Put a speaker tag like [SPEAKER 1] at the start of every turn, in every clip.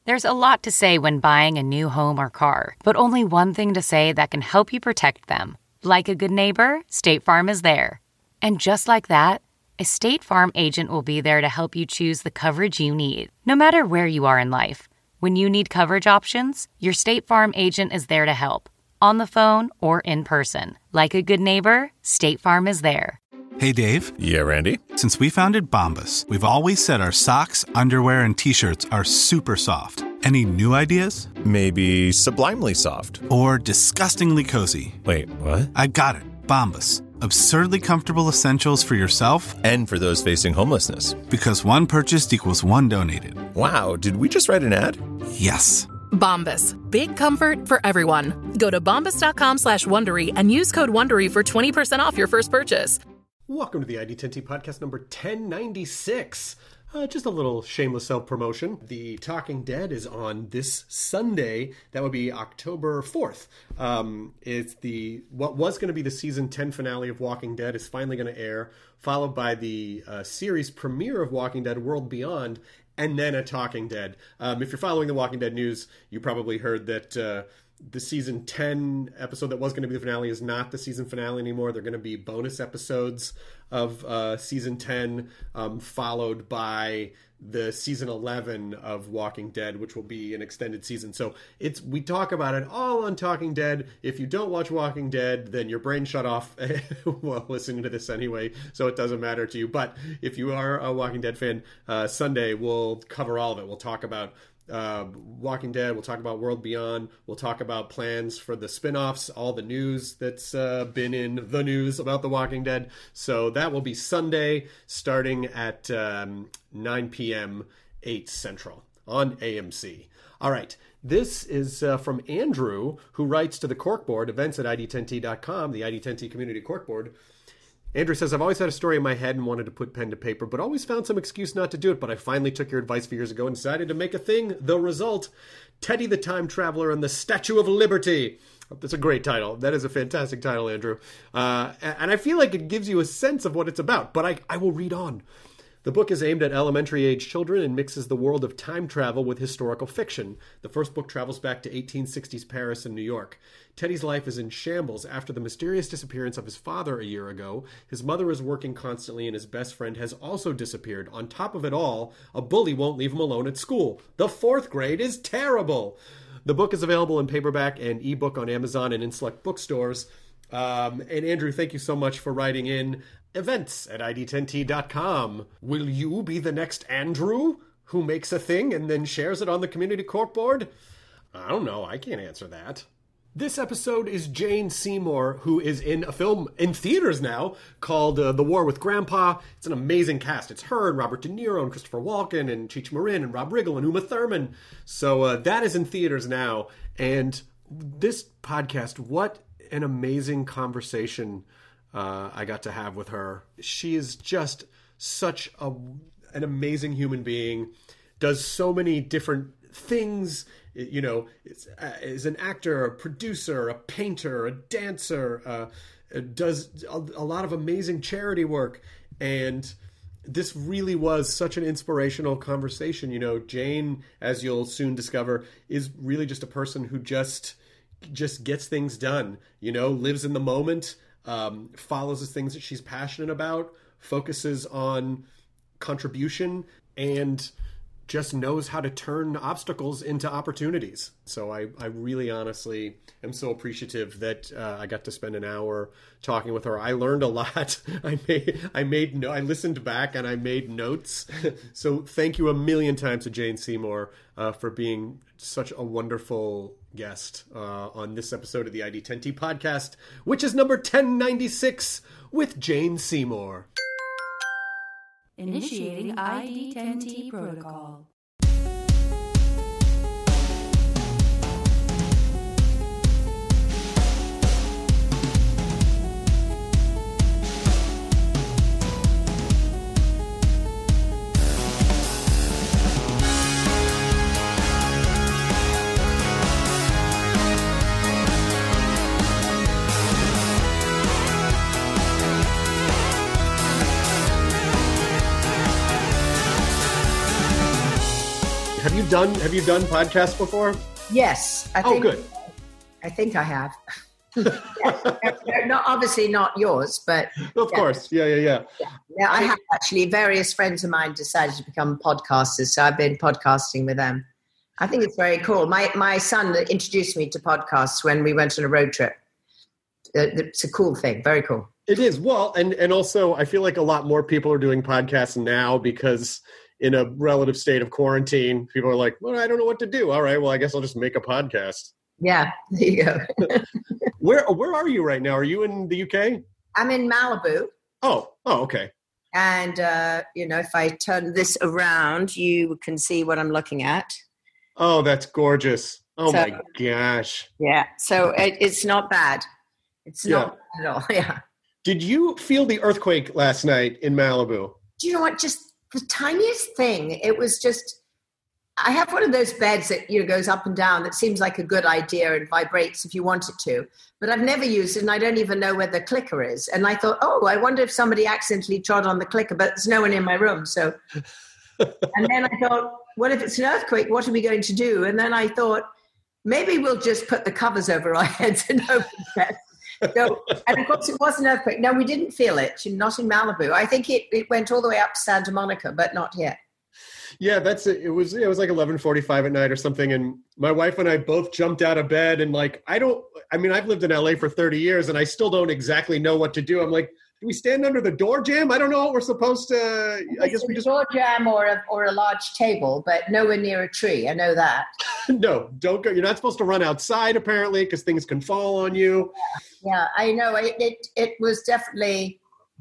[SPEAKER 1] There's a lot to say when buying a new home or car, but only one thing to say that can help you protect them. Like a good neighbor, State Farm is there. And just like that, a State Farm agent will be there to help you choose the coverage you need, no matter where you are in life. When you need coverage options, your State Farm agent is there to help, on the phone or in person. Like a good neighbor, State Farm is there.
[SPEAKER 2] Hey, Dave.
[SPEAKER 3] Yeah, Randy.
[SPEAKER 2] Since we founded Bombas, we've always said our socks, underwear, and T-shirts are super soft. Any new ideas?
[SPEAKER 3] Maybe sublimely soft.
[SPEAKER 2] Or disgustingly cozy.
[SPEAKER 3] Wait, what?
[SPEAKER 2] I got it. Bombas. Absurdly comfortable essentials for yourself
[SPEAKER 3] and for those facing homelessness.
[SPEAKER 2] Because one purchased equals one donated.
[SPEAKER 3] Wow, did we just write an ad?
[SPEAKER 2] Yes.
[SPEAKER 4] Bombas. Big comfort for everyone. Go to bombas.com/Wondery and use code WONDERY for 20% off your first purchase.
[SPEAKER 5] Welcome to the ID10T podcast number 1096. Just a little shameless self-promotion. The Talking Dead is on this Sunday. That would be October 4th. It's what was going to be the season 10 finale of Walking Dead is finally going to air, followed by the series premiere of Walking Dead World Beyond, and then a Talking Dead. If you're following the Walking Dead news, you probably heard that the season 10 episode that was going to be the finale is not the season finale anymore. They're going to be bonus episodes of season 10, followed by the season 11 of Walking Dead, which will be an extended season. So we talk about it all on Talking Dead. If you don't watch Walking Dead, then your brain shut off while listening to this anyway, so it doesn't matter to you. But if you are a Walking Dead fan, Sunday we'll cover all of it. We'll talk about Walking Dead, we'll talk about World Beyond, we'll talk about plans for the spin-offs, all the news that's been in the news about The Walking Dead. So that will be Sunday starting at 9 p.m. 8 Central on AMC. All right, this is from Andrew, who writes to the Corkboard, events at ID10T.com, the ID10T Community Corkboard. Andrew says, I've always had a story in my head and wanted to put pen to paper, but always found some excuse not to do it. But I finally took your advice a few years ago and decided to make a thing. The result, Teddy the Time Traveler and the Statue of Liberty. That's a great title. That is a fantastic title, Andrew. And I feel like it gives you a sense of what it's about, but I will read on. The book is aimed at elementary-age children and mixes the world of time travel with historical fiction. The first book travels back to 1860s Paris and New York. Teddy's life is in shambles after the mysterious disappearance of his father a year ago. His mother is working constantly and his best friend has also disappeared. On top of it all, a bully won't leave him alone at school. The fourth grade is terrible. The book is available in paperback and ebook on Amazon and in select bookstores. And Andrew, thank you so much for writing in. Events at ID10T.com. Will you be the next Andrew who makes a thing and then shares it on the community corkboard? I don't know. I can't answer that. This episode is Jane Seymour, who is in a film in theaters now called The War with Grandpa. It's an amazing cast. It's her and Robert De Niro and Christopher Walken and Cheech Marin and Rob Riggle and Uma Thurman. So that is in theaters now. And this podcast, what an amazing conversation I got to have with her. She is just such an amazing human being, does so many different things, you know, is an actor, a producer, a painter, a dancer, does a lot of amazing charity work. And this really was such an inspirational conversation. You know, Jane, as you'll soon discover, is really just a person who just gets things done, you know, lives in the moment, follows the things that she's passionate about, focuses on contribution, and just knows how to turn obstacles into opportunities. So I really honestly am so appreciative that I got to spend an hour talking with her. I learned a lot. I listened back and I made notes. So thank you a million times to Jane Seymour for being such a wonderful guest on this episode of the ID10T podcast, which is number 1096 with Jane Seymour.
[SPEAKER 6] Initiating ID10T protocol.
[SPEAKER 5] done podcasts before?
[SPEAKER 7] Yes.
[SPEAKER 5] Good.
[SPEAKER 7] I think I have. Obviously not yours, but
[SPEAKER 5] of course. Yeah.
[SPEAKER 7] Yeah, I have actually. Various friends of mine decided to become podcasters, so I've been podcasting with them. I think it's very cool. My son introduced me to podcasts when we went on a road trip. It's a cool thing. Very cool.
[SPEAKER 5] It is. Well, and also I feel like a lot more people are doing podcasts now because in a relative state of quarantine, people are like, well, I don't know what to do. All right, well, I guess I'll just make a podcast.
[SPEAKER 7] Yeah, there you go.
[SPEAKER 5] Where are you right now? Are you in the UK?
[SPEAKER 7] I'm in Malibu.
[SPEAKER 5] Oh, okay.
[SPEAKER 7] And, if I turn this around, you can see what I'm looking at.
[SPEAKER 5] Oh, that's gorgeous. Oh, my gosh.
[SPEAKER 7] Yeah, so it's not bad. It's not bad at all, yeah.
[SPEAKER 5] Did you feel the earthquake last night in Malibu?
[SPEAKER 7] Do you know what? Just the tiniest thing. It was just... I have one of those beds that goes up and down that seems like a good idea and vibrates if you want it to, but I've never used it and I don't even know where the clicker is. And I thought, I wonder if somebody accidentally trod on the clicker, but there's no one in my room. So, and then I thought, what if it's an earthquake? What are we going to do? And then I thought, maybe we'll just put the covers over our heads and hope that. So, and of course it was an earthquake. No, we didn't feel it. Not in Malibu. I think it went all the way up to Santa Monica, but not here.
[SPEAKER 5] Yeah, that's it. It was like 11:45 at night or something, and my wife and I both jumped out of bed and I've lived in LA for 30 years and I still don't exactly know what to do. I'm like, do we stand under the door jam? I don't know what we're supposed to. I guess we just
[SPEAKER 7] door jam or a large table, but nowhere near a tree. I know that.
[SPEAKER 5] No, don't go. You're not supposed to run outside apparently because things can fall on you.
[SPEAKER 7] Yeah, I know. It was definitely.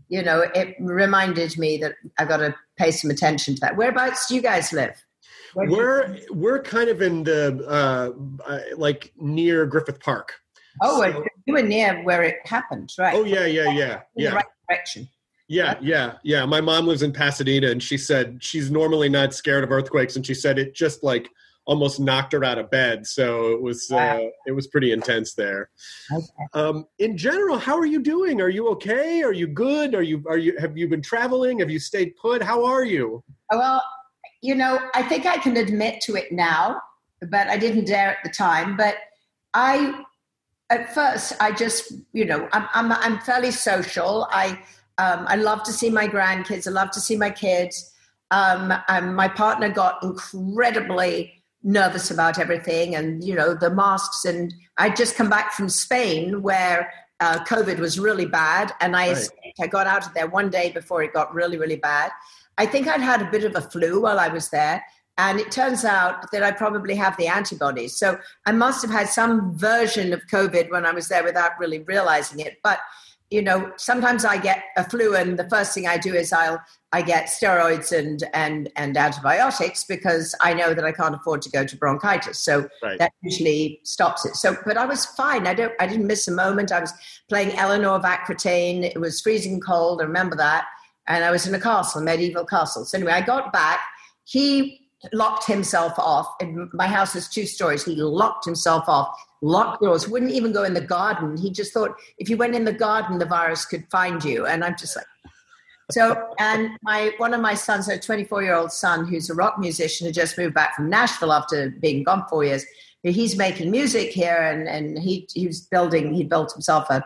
[SPEAKER 7] It reminded me that I've got to pay some attention to that. Whereabouts do you guys live?
[SPEAKER 5] We're kind of in the near Griffith Park.
[SPEAKER 7] Oh, so, you were near where it happened, right?
[SPEAKER 5] Oh yeah.
[SPEAKER 7] In the right direction.
[SPEAKER 5] Yeah. My mom lives in Pasadena, and she said she's normally not scared of earthquakes, and she said it just almost knocked her out of bed. So it was pretty intense there. Okay. In general, how are you doing? Are you okay? Are you good? Have you been traveling? Have you stayed put? How are you?
[SPEAKER 7] Well, I think I can admit to it now, but I didn't dare at the time. But at first I just, I'm fairly social. I love to see my grandkids. I love to see my kids. My partner got incredibly nervous about everything and, the masks. And I'd just come back from Spain where COVID was really bad. And I got out of there one day before it got really, really bad. I think I'd had a bit of a flu while I was there. And it turns out that I probably have the antibodies. So I must have had some version of COVID when I was there without really realizing it. But, sometimes I get a flu and the first thing I do is I get steroids and antibiotics because I know that I can't afford to go to bronchitis. So that usually stops it. So, but I was fine. I didn't miss a moment. I was playing Eleanor of Aquitaine. It was freezing cold. I remember that. And I was in a castle, a medieval castle. So anyway, I got back. He locked himself off. And my house is 2 stories. He locked himself off, locked doors, wouldn't even go in the garden. He just thought if you went in the garden, the virus could find you. And I'm just like, so, and one of my sons, a 24-year-old son, who's a rock musician, who just moved back from Nashville after being gone 4 years. He's making music here, and he built himself a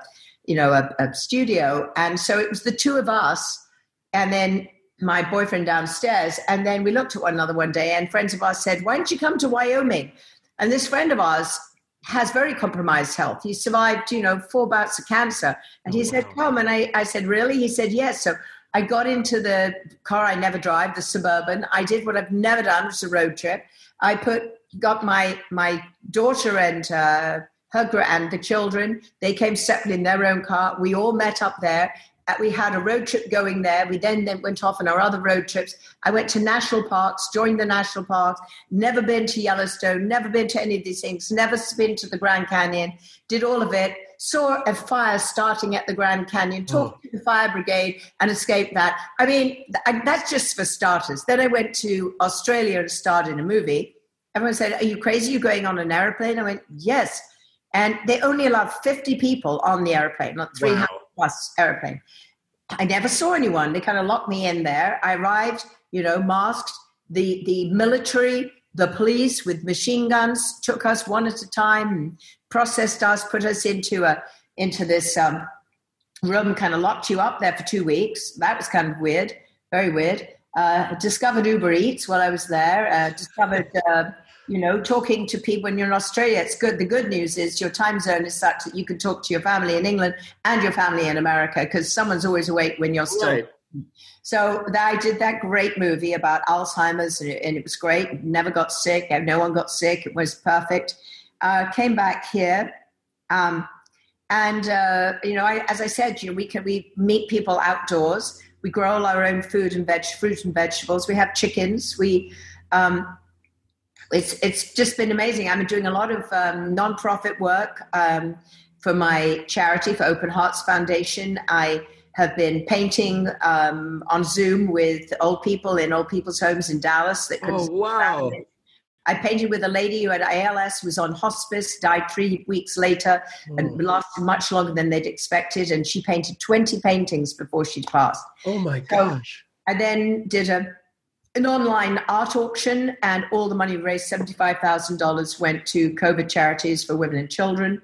[SPEAKER 7] studio. And so it was the 2 of us, and then my boyfriend downstairs. And then we looked at one another one day, and friends of ours said, why don't you come to Wyoming? And this friend of ours has very compromised health. He survived, 4 bouts of cancer. And he said, come. And I said, really? He said, yes. So I got into the car I never drive, the Suburban. I did what I've never done, which was a road trip. I got my daughter and her and the children. They came separately in their own car. We all met up there. We had a road trip going there. We then went off on our other road trips. I went to national parks, joined the national parks, never been to Yellowstone, never been to any of these things, never been to the Grand Canyon, did all of it, saw a fire starting at the Grand Canyon, talked to the fire brigade and escaped that. I mean, that's just for starters. Then I went to Australia and starred in a movie. Everyone said, are you crazy? You're going on an airplane? I went, yes. And they only allowed 50 people on the airplane, not 300 plus airplane. I never saw anyone. They kind of locked me in there. I arrived, masked. The military, the police with machine guns took us one at a time, and processed us, put us into this room, kind of locked you up there for 2 weeks. That was kind of weird, very weird. Discovered Uber Eats while I was there. Discovered, talking to people when you're in Australia. It's good. The good news is your time zone is such that you can talk to your family in England and your family in America, because someone's always awake when you're still.
[SPEAKER 5] Right.
[SPEAKER 7] So I did that great movie about Alzheimer's, and it was great. Never got sick. No one got sick. It was perfect. Came back here. As I said, we meet people outdoors. We grow all our own fruit and vegetables. We have chickens. It's just been amazing. I'm doing a lot of nonprofit work for my charity, for Open Hearts Foundation. I have been painting on Zoom with old people in old people's homes in Dallas.
[SPEAKER 5] Oh, wow.
[SPEAKER 7] I painted with a lady who had ALS, was on hospice, died 3 weeks later, and lasted much longer than they'd expected. And she painted 20 paintings before she passed.
[SPEAKER 5] Oh, my gosh.
[SPEAKER 7] So I then did an online art auction, and all the money raised, $75,000, went to COVID charities for women and children.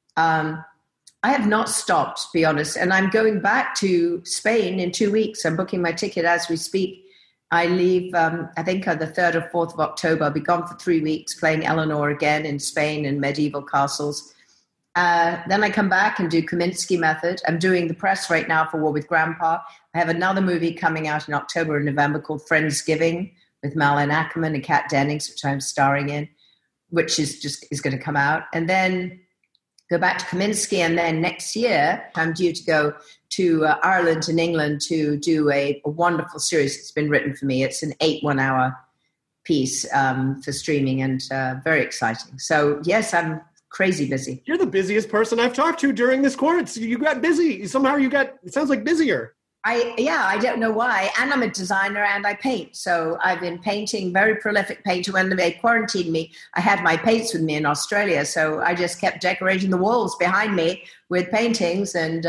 [SPEAKER 7] I have not stopped, to be honest. And I'm going back to Spain in 2 weeks. I'm booking my ticket as we speak. I leave, I think, on the 3rd or 4th of October. I'll be gone for 3 weeks playing Eleanor again in Spain in medieval castles. Then I come back and do Kominsky Method. I'm doing the press right now for War with Grandpa. I have another movie coming out in October and November called Friendsgiving with Malin Ackerman and Kat Dennings, which I'm starring in, which is going to come out. And then go back to Kominsky. And then next year, I'm due to go to Ireland and England to do a wonderful series that's been written for me. It's an 8 one-hour piece for streaming, and very exciting. So, yes, I'm crazy busy.
[SPEAKER 5] You're the busiest person I've talked to during this quarantine. You got busy. Somehow it sounds like busier.
[SPEAKER 7] I don't know why. And I'm a designer and I paint. So I've been painting, very prolific painter. When they quarantined me, I had my paints with me in Australia. So I just kept decorating the walls behind me with paintings. And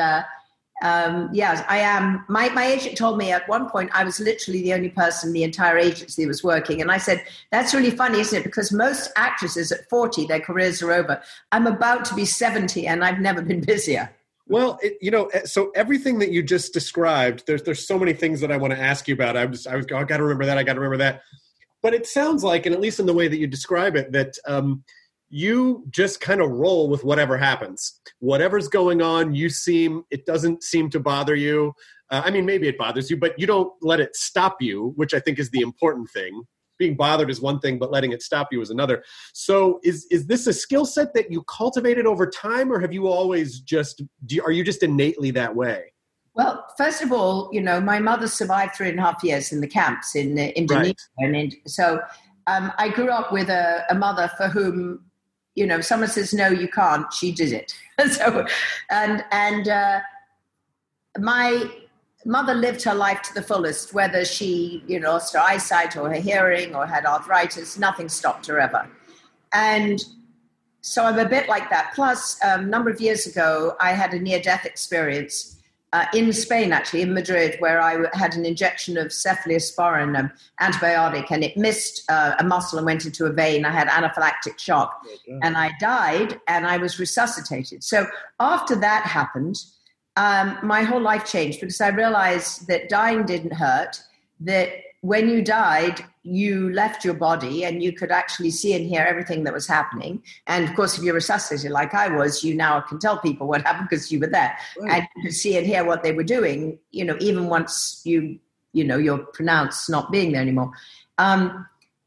[SPEAKER 7] yes, I am. My agent told me at one point I was literally the only person in the entire agency that was working. And I said, that's really funny, isn't it? Because most actresses at 40, their careers are over. I'm about to be 70 and I've never been busier.
[SPEAKER 5] Well, so everything that you just described, there's so many things that I want to ask you about. I got to remember that. I got to remember that. But it sounds like, and at least in the way that you describe it, that you just kind of roll with whatever happens. Whatever's going on, it doesn't seem to bother you. Maybe it bothers you, but you don't let it stop you, which I think is the important thing. Being bothered is one thing, but letting it stop you is another. So is this a skill set that you cultivated over time, or have you always are you just innately that way?
[SPEAKER 7] Well, first of all, my mother survived 3.5 years in the camps in Indonesia. Right. And so I grew up with a mother for whom, someone says, no, you can't, she did it. So, and my mother lived her life to the fullest, whether she, lost her eyesight or her hearing or had arthritis, nothing stopped her ever. And so I'm a bit like that. Plus, a number of years ago, I had a near-death experience in Spain, actually, in Madrid, where I had an injection of cephalosporin, antibiotic, and it missed a muscle and went into a vein. I had anaphylactic shock, and I died, and I was resuscitated. So after that happened, my whole life changed, because I realized that dying didn't hurt, that when you died, you left your body and you could actually see and hear everything that was happening. And of course, if you're resuscitated like I was, you now can tell people what happened because you were there. Right. And you could see and hear what they were doing, even once you're pronounced not being there anymore. And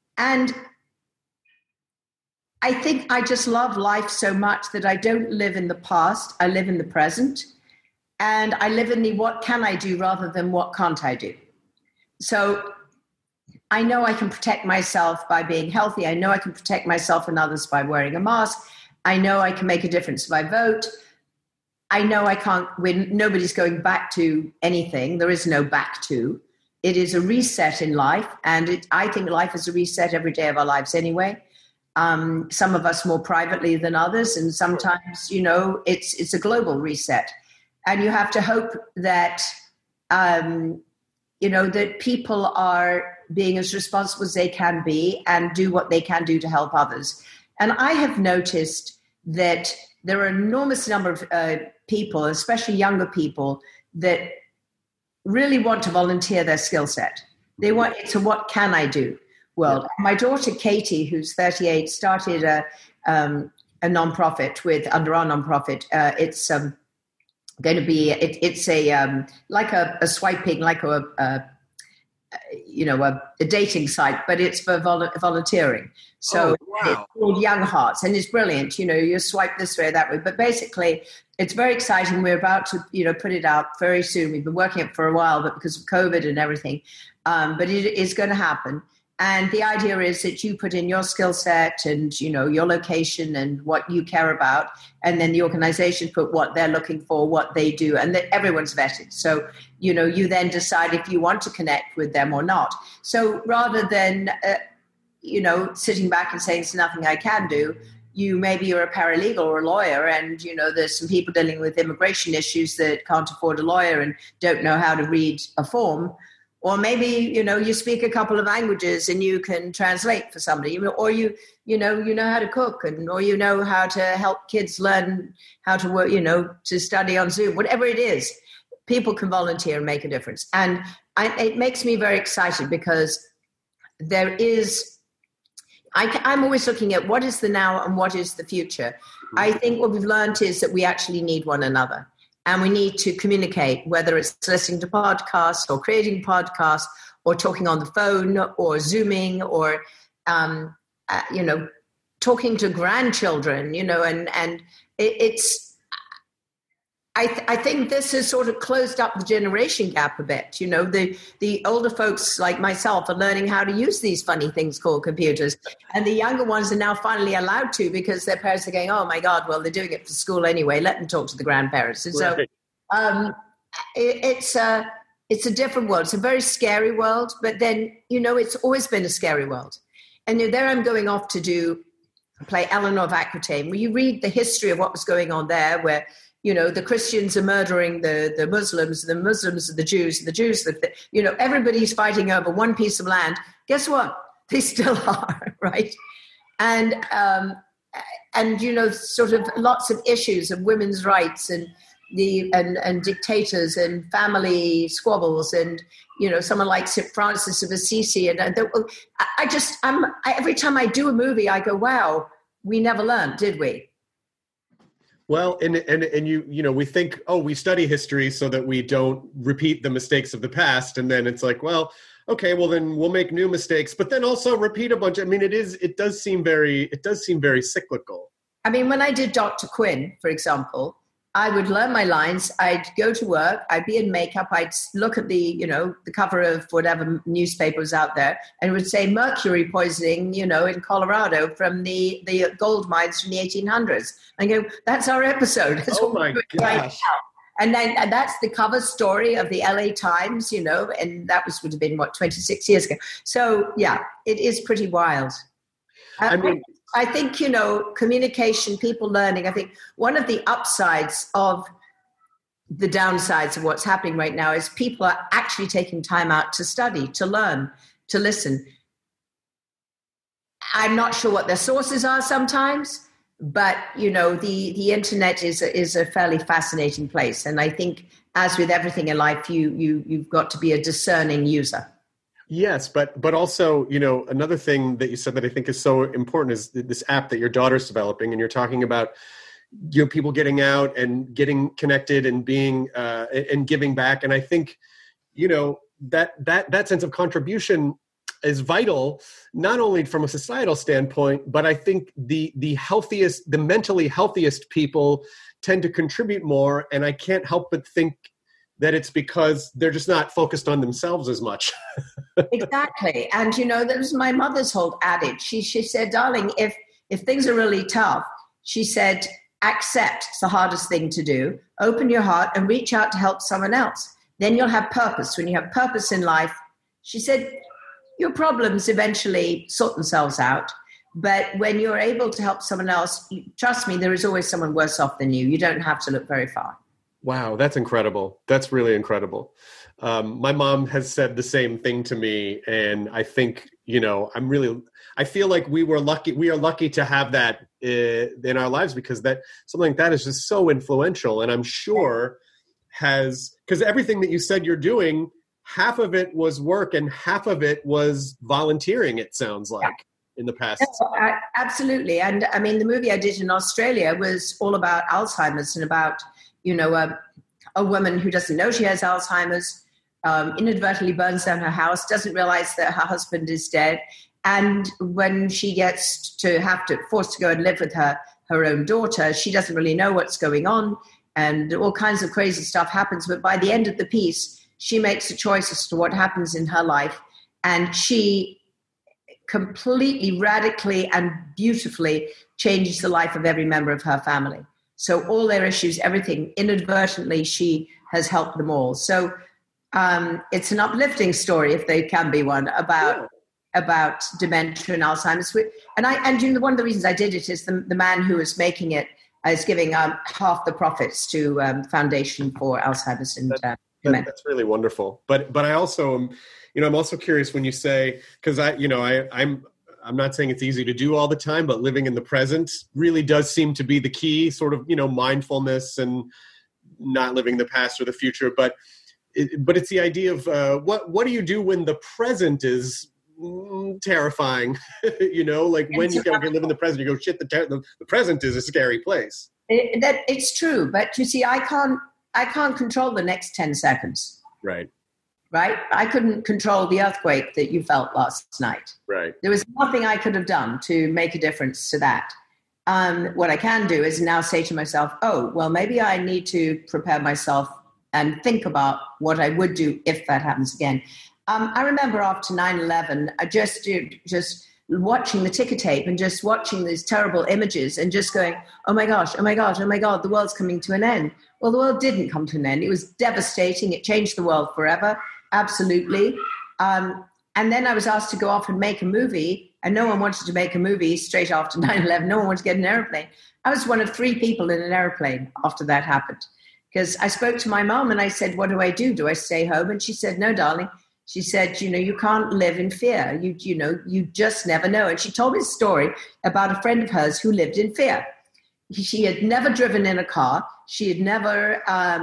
[SPEAKER 7] I think I just love life so much that I don't live in the past. I live in the present. And I live in the what can I do rather than what can't I do. So I know I can protect myself by being healthy. I know I can protect myself and others by wearing a mask. I know I can make a difference if I vote. I know I can't win. Nobody's going back to anything. There is no back to. It is a reset in life. And I think life is a reset every day of our lives anyway. Some of us more privately than others. And sometimes, it's a global reset. And you have to hope that, that people are being as responsible as they can be and do what they can do to help others. And I have noticed that there are an enormous number of people, especially younger people, that really want to volunteer their skill set. They want, it's a what can I do world. My daughter Katie, who's 38, started a nonprofit under our nonprofit. It's going to be, it's a like a swiping, like a dating site, but it's for volunteering. So It's called Young Hearts, and it's brilliant. You swipe this way, that way. But basically, it's very exciting. We're about to, put it out very soon. We've been working it for a while, but because of COVID and everything, but it is going to happen. And the idea is that you put in your skill set and, your location and what you care about. And then the organization put what they're looking for, what they do, and that everyone's vetted. So, you then decide if you want to connect with them or not. So rather than, sitting back and saying there's nothing I can do, maybe you're a paralegal or a lawyer and, there's some people dealing with immigration issues that can't afford a lawyer and don't know how to read a form. Or maybe, you speak a couple of languages and you can translate for somebody, or you know how to cook, or you know how to help kids learn how to work, to study on Zoom, whatever it is, people can volunteer and make a difference. And it makes me very excited because I'm always looking at what is the now and what is the future. I think what we've learned is that we actually need one another. And we need to communicate, whether it's listening to podcasts or creating podcasts or talking on the phone or Zooming or, talking to grandchildren, and I think this has sort of closed up the generation gap a bit. The older folks like myself are learning how to use these funny things called computers. And the younger ones are now finally allowed to because their parents are going, oh, my God, well, they're doing it for school anyway. Let them talk to the grandparents. And so it's a different world. It's a very scary world. But then, it's always been a scary world. And there I'm going off to play Eleanor of Aquitaine, where you read the history of what was going on there, where the Christians are murdering the Muslims are the Jews, and the Jews, everybody's fighting over one piece of land. Guess what? They still are, right? And sort of lots of issues of women's rights and dictators and family squabbles and, someone like St. Francis of Assisi. And every time I do a movie, I go, wow, we never learned, did we?
[SPEAKER 5] Well, and we think, we study history so that we don't repeat the mistakes of the past. And then it's like, well, okay, well then we'll make new mistakes, but then also repeat a bunch. I mean, it does seem very cyclical. I mean,
[SPEAKER 7] when I did Dr. Quinn, for example, I would learn my lines. I'd go to work. I'd be in makeup. I'd look at the cover of whatever newspaper was out there, and it would say mercury poisoning, in Colorado from the gold mines from the 1800s. I go, that's our episode. That's
[SPEAKER 5] oh my gosh. Right,
[SPEAKER 7] and that's the cover story of the LA Times, and that would have been 26 years ago. So yeah, it is pretty wild. I think, communication, people learning, I think one of the upsides of the downsides of what's happening right now is people are actually taking time out to study, to learn, to listen. I'm not sure what their sources are sometimes, but, the internet is a fairly fascinating place. And I think, as with everything in life, you've got to be a discerning user.
[SPEAKER 5] Yes, but also, another thing that you said that I think is so important is this app that your daughter's developing, and you're talking about, people getting out and getting connected and being and giving back. And I think, that sense of contribution is vital, not only from a societal standpoint, but I think the mentally healthiest people tend to contribute more. And I can't help but think that it's because they're just not focused on themselves as much.
[SPEAKER 7] Exactly. And, that was my mother's whole adage. She said, darling, if things are really tough, she said, accept it's the hardest thing to do. Open your heart and reach out to help someone else. Then you'll have purpose. When you have purpose in life, she said, your problems eventually sort themselves out. But when you're able to help someone else, trust me, there is always someone worse off than you. You don't have to look very far.
[SPEAKER 5] Wow, that's incredible. That's really incredible. My mom has said the same thing to me. And I think, I feel like we are lucky to have that in our lives, because that something like that is just so influential. And I'm sure because everything that you said you're doing, half of it was work and half of it was volunteering, it sounds like, in the past.
[SPEAKER 7] Absolutely. And I mean, the movie I did in Australia was all about Alzheimer's and about, a woman who doesn't know she has Alzheimer's, inadvertently burns down her house, doesn't realize that her husband is dead. And when she gets to forced to go and live with her own daughter, she doesn't really know what's going on, and all kinds of crazy stuff happens. But by the end of the piece, she makes a choice as to what happens in her life. And she completely, radically, and beautifully changes the life of every member of her family. So all their issues, everything, inadvertently, she has helped them all. So it's an uplifting story, if there can be one, about dementia and Alzheimer's. And one of the reasons I did it is the man who was making it is giving half the profits to Foundation for Alzheimer's and dementia.
[SPEAKER 5] That's really wonderful. But I also I'm also curious when you say, because I'm not saying it's easy to do all the time, but living in the present really does seem to be the key, sort of, mindfulness and not living in the past or the future. But it's the idea of what do you do when the present is terrifying? Like when you can live in the present, you go, shit, the present is a scary place.
[SPEAKER 7] It's true. But you see, I can't control the next 10 seconds.
[SPEAKER 5] Right.
[SPEAKER 7] I couldn't control the earthquake that you felt last night.
[SPEAKER 5] Right.
[SPEAKER 7] There was nothing I could have done to make a difference to that. What I can do is now say to myself, oh, well, maybe I need to prepare myself and think about what I would do if that happens again. I remember after 9/11, I just watching the ticker tape and just watching these terrible images and just going, oh my gosh, the world's coming to an end. Well, the world didn't come to an end. It was devastating. It changed the world forever. Absolutely. And then I was asked to go off and make a movie, and no one wanted to make a movie straight after 9/11. No one wanted to get an airplane. I was one of 3 people in an airplane after that happened, because I spoke to my mom and I said, what do I do? Do I stay home? And she said, no, darling. She said, you can't live in fear. You just never know. And she told me a story about a friend of hers who lived in fear. She had never driven in a car. She had never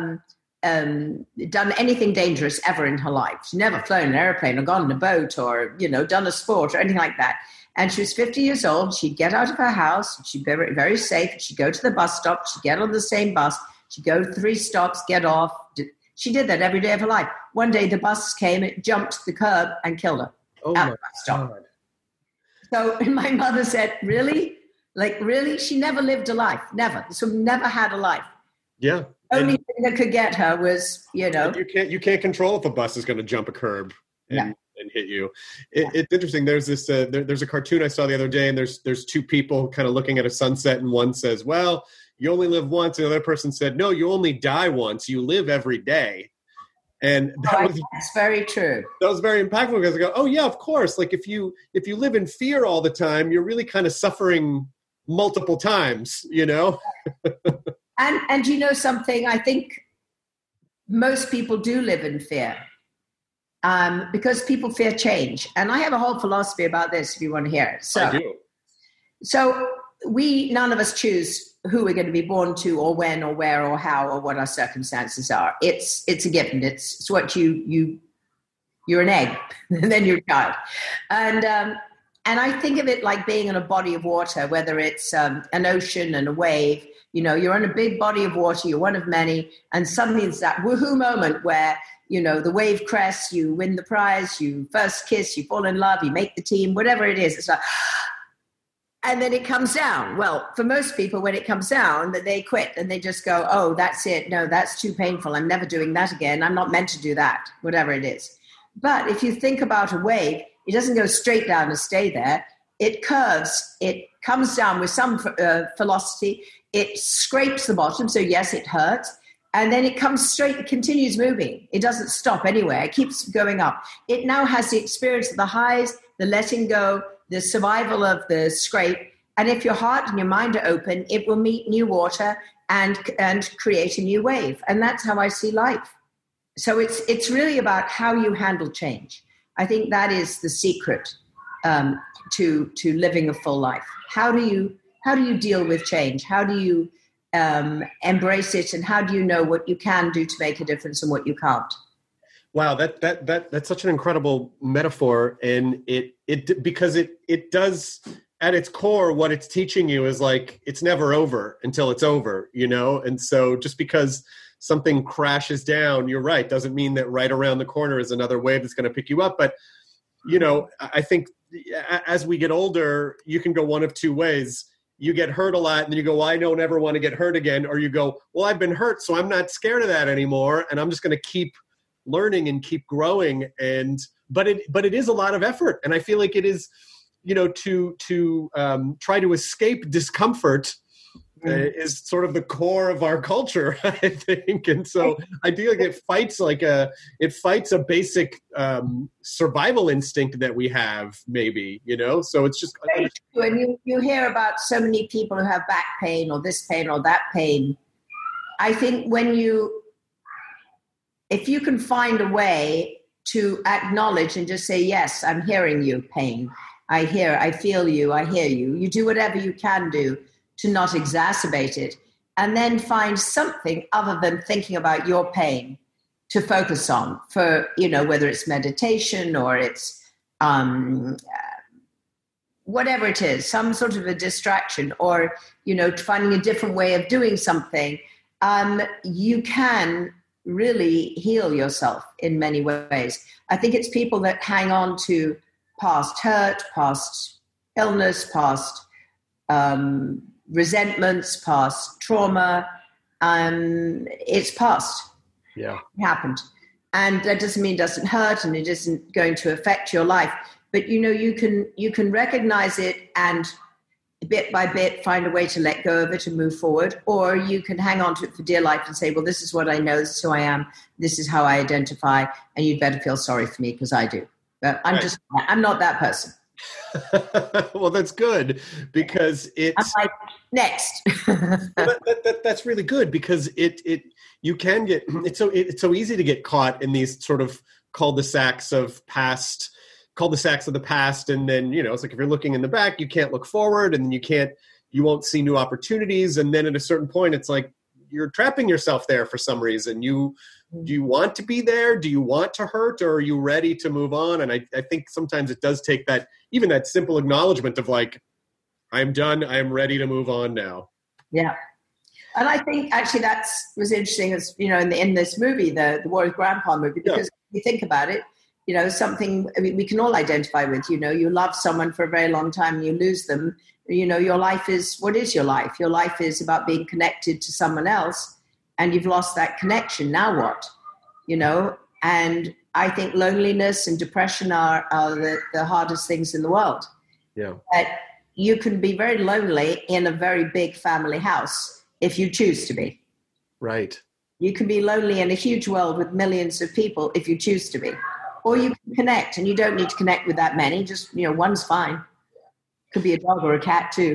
[SPEAKER 7] done anything dangerous ever in her life. She'd never flown an airplane or gone on a boat or, done a sport or anything like that. And she was 50 years old. She'd get out of her house. She'd be very, very safe. She'd go to the bus stop. She'd get on the same bus. She'd go 3 stops, get off. She did that every day of her life. One day the bus came, it jumped the curb and killed her.
[SPEAKER 5] Oh,
[SPEAKER 7] at
[SPEAKER 5] my
[SPEAKER 7] the bus stop.
[SPEAKER 5] God.
[SPEAKER 7] So my mother said, really? Like, really? She never lived a life. Never. So never had a life.
[SPEAKER 5] Yeah.
[SPEAKER 7] Only thing that could get her was,
[SPEAKER 5] You can't control if a bus is going to jump a curb and hit you. It's interesting. There's this, there's a cartoon I saw the other day, and there's 2 people kind of looking at a sunset, and one says, well, you only live once. And the other person said, no, you only die once. You live every day. And that's
[SPEAKER 7] very true. That was
[SPEAKER 5] very impactful, because I go, oh yeah, of course. Like if you live in fear all the time, you're really kind of suffering multiple times,
[SPEAKER 7] And you know something, I think most people do live in fear because people fear change. And I have a whole philosophy about this if you want to hear it.
[SPEAKER 5] I do.
[SPEAKER 7] So none of us choose who we're going to be born to, or when, or where, or how, or what our circumstances are. It's a given. It's what you're an egg, and then you're a child. And I think of it like being in a body of water, whether it's an ocean and a wave. You're in a big body of water, you're one of many, and suddenly it's that woohoo moment where, the wave crests, you win the prize, you first kiss, you fall in love, you make the team, whatever it is. It's like, and then it comes down. Well, for most people, when it comes down, they quit and they just go, oh, that's it. No, that's too painful. I'm never doing that again. I'm not meant to do that, whatever it is. But if you think about a wave, it doesn't go straight down and stay there. It curves. It comes down with some velocity. It scrapes the bottom. So yes, it hurts. And then it comes straight. It continues moving. It doesn't stop anywhere. It keeps going up. It now has the experience of the highs, the letting go, the survival of the scrape. And if your heart and your mind are open, it will meet new water and create a new wave. And that's how I see life. So it's really about how you handle change. I think that is the secret to living a full life. How do you deal with change? How do you embrace it, and how do you know what you can do to make a difference and what you can't?
[SPEAKER 5] Wow, that's such an incredible metaphor, and it because it does at its core what it's teaching you is like it's never over until it's over, you know. And so just because something crashes down, you're right, doesn't mean that right around the corner is another wave that's going to pick you up. But you know, I think as we get older, you can go one of two ways. You get hurt a lot, and then you go, well, I don't ever want to get hurt again. Or you go, well, I've been hurt, so I'm not scared of that anymore, and I'm just going to keep learning and keep growing. But it is a lot of effort, and I feel like it is, you know, to try to escape discomfort is sort of the core of our culture, I think. And so I do think it fights a basic survival instinct that we have, maybe, you know. So it's just
[SPEAKER 7] when you hear about so many people who have back pain or this pain or that pain, I think if you can find a way to acknowledge and just say, yes, I'm hearing you, pain. I feel you, I hear you. You do whatever you can do to not exacerbate it, and then find something other than thinking about your pain to focus on, for, you know, whether it's meditation or it's whatever it is, some sort of a distraction, or, you know, finding a different way of doing something. You can really heal yourself in many ways. I think it's people that hang on to past hurt, past illness, past resentments, past trauma. It's past.
[SPEAKER 5] Yeah.
[SPEAKER 7] It happened. And that doesn't mean it doesn't hurt and it isn't going to affect your life. But, you know, you can recognize it and bit by bit find a way to let go of it and move forward. Or you can hang on to it for dear life and say, well, this is what I know, this is who I am, this is how I identify, and you'd better feel sorry for me because I do. But I'm not that person.
[SPEAKER 5] Well, that's good, because it's
[SPEAKER 7] I'm like, next.
[SPEAKER 5] That's really good, because you can get it's so easy to get caught in these sort of cul-de-sacs of the past, and then, you know, it's like if you're looking in the back, you can't look forward, and you won't see new opportunities, and then at a certain point, it's like you're trapping yourself there for some reason. Do you want to be there? Do you want to hurt, or are you ready to move on? And I think sometimes it does take that simple acknowledgement of like, I'm done. I am ready to move on now. Yeah.
[SPEAKER 7] And I think actually was interesting, as you know, in this movie, the Warrior's Grandpa movie, because if you think about it, you know, something we can all identify with. You know, you love someone for a very long time and you lose them. You know, your life is, what is your life? Your life is about being connected to someone else, and you've lost that connection. Now what? You know, and I think loneliness and depression are the hardest things in the world.
[SPEAKER 5] Yeah.
[SPEAKER 7] But you can be very lonely in a very big family house if you choose to be.
[SPEAKER 5] Right.
[SPEAKER 7] You can be lonely in a huge world with millions of people if you choose to be. Or you can connect, and you don't need to connect with that many. Just, you know, one's fine. Could be a dog or a cat too.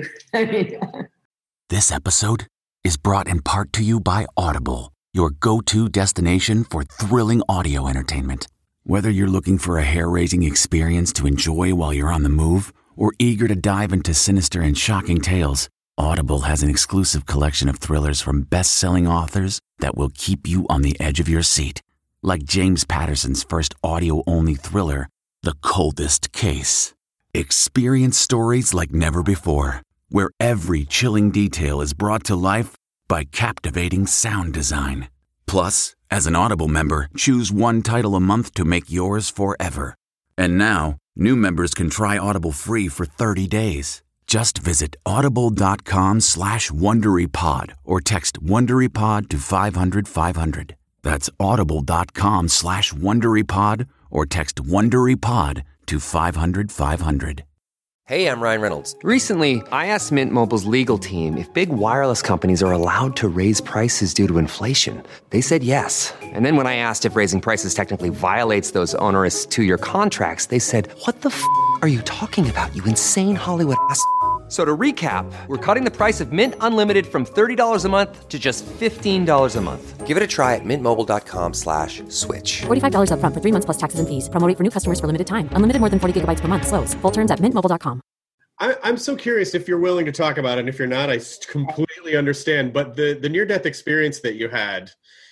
[SPEAKER 8] This episode is brought in part to you by Audible, your go-to destination for thrilling audio entertainment. Whether you're looking for a hair-raising experience to enjoy while you're on the move, or eager to dive into sinister and shocking tales, Audible has an exclusive collection of thrillers from best-selling authors that will keep you on the edge of your seat. Like James Patterson's first audio-only thriller, The Coldest Case. Experience stories like never before, where every chilling detail is brought to life by captivating sound design. Plus, as an Audible member, choose one title a month to make yours forever. And now, new members can try Audible free for 30 days. Just visit audible.com/WonderyPod or text WonderyPod to 500-500. That's audible.com/WonderyPod or text WonderyPod to 500-500.
[SPEAKER 9] Hey, I'm Ryan Reynolds. Recently, I asked Mint Mobile's legal team if big wireless companies are allowed to raise prices due to inflation. They said yes. And then when I asked if raising prices technically violates those onerous 2-year contracts, they said, "What the f*** are you talking about, you insane Hollywood ass f- So to recap, we're cutting the price of Mint Unlimited from $30 a month to just $15 a month. Give it a try at mintmobile.com/switch.
[SPEAKER 10] $45 up front for 3 months plus taxes and fees. Promo rate for new customers for limited time. Unlimited more than 40 gigabytes per month. Slows full terms at mintmobile.com.
[SPEAKER 5] I'm so curious if you're willing to talk about it, and if you're not, I completely understand. But the near-death experience that you had,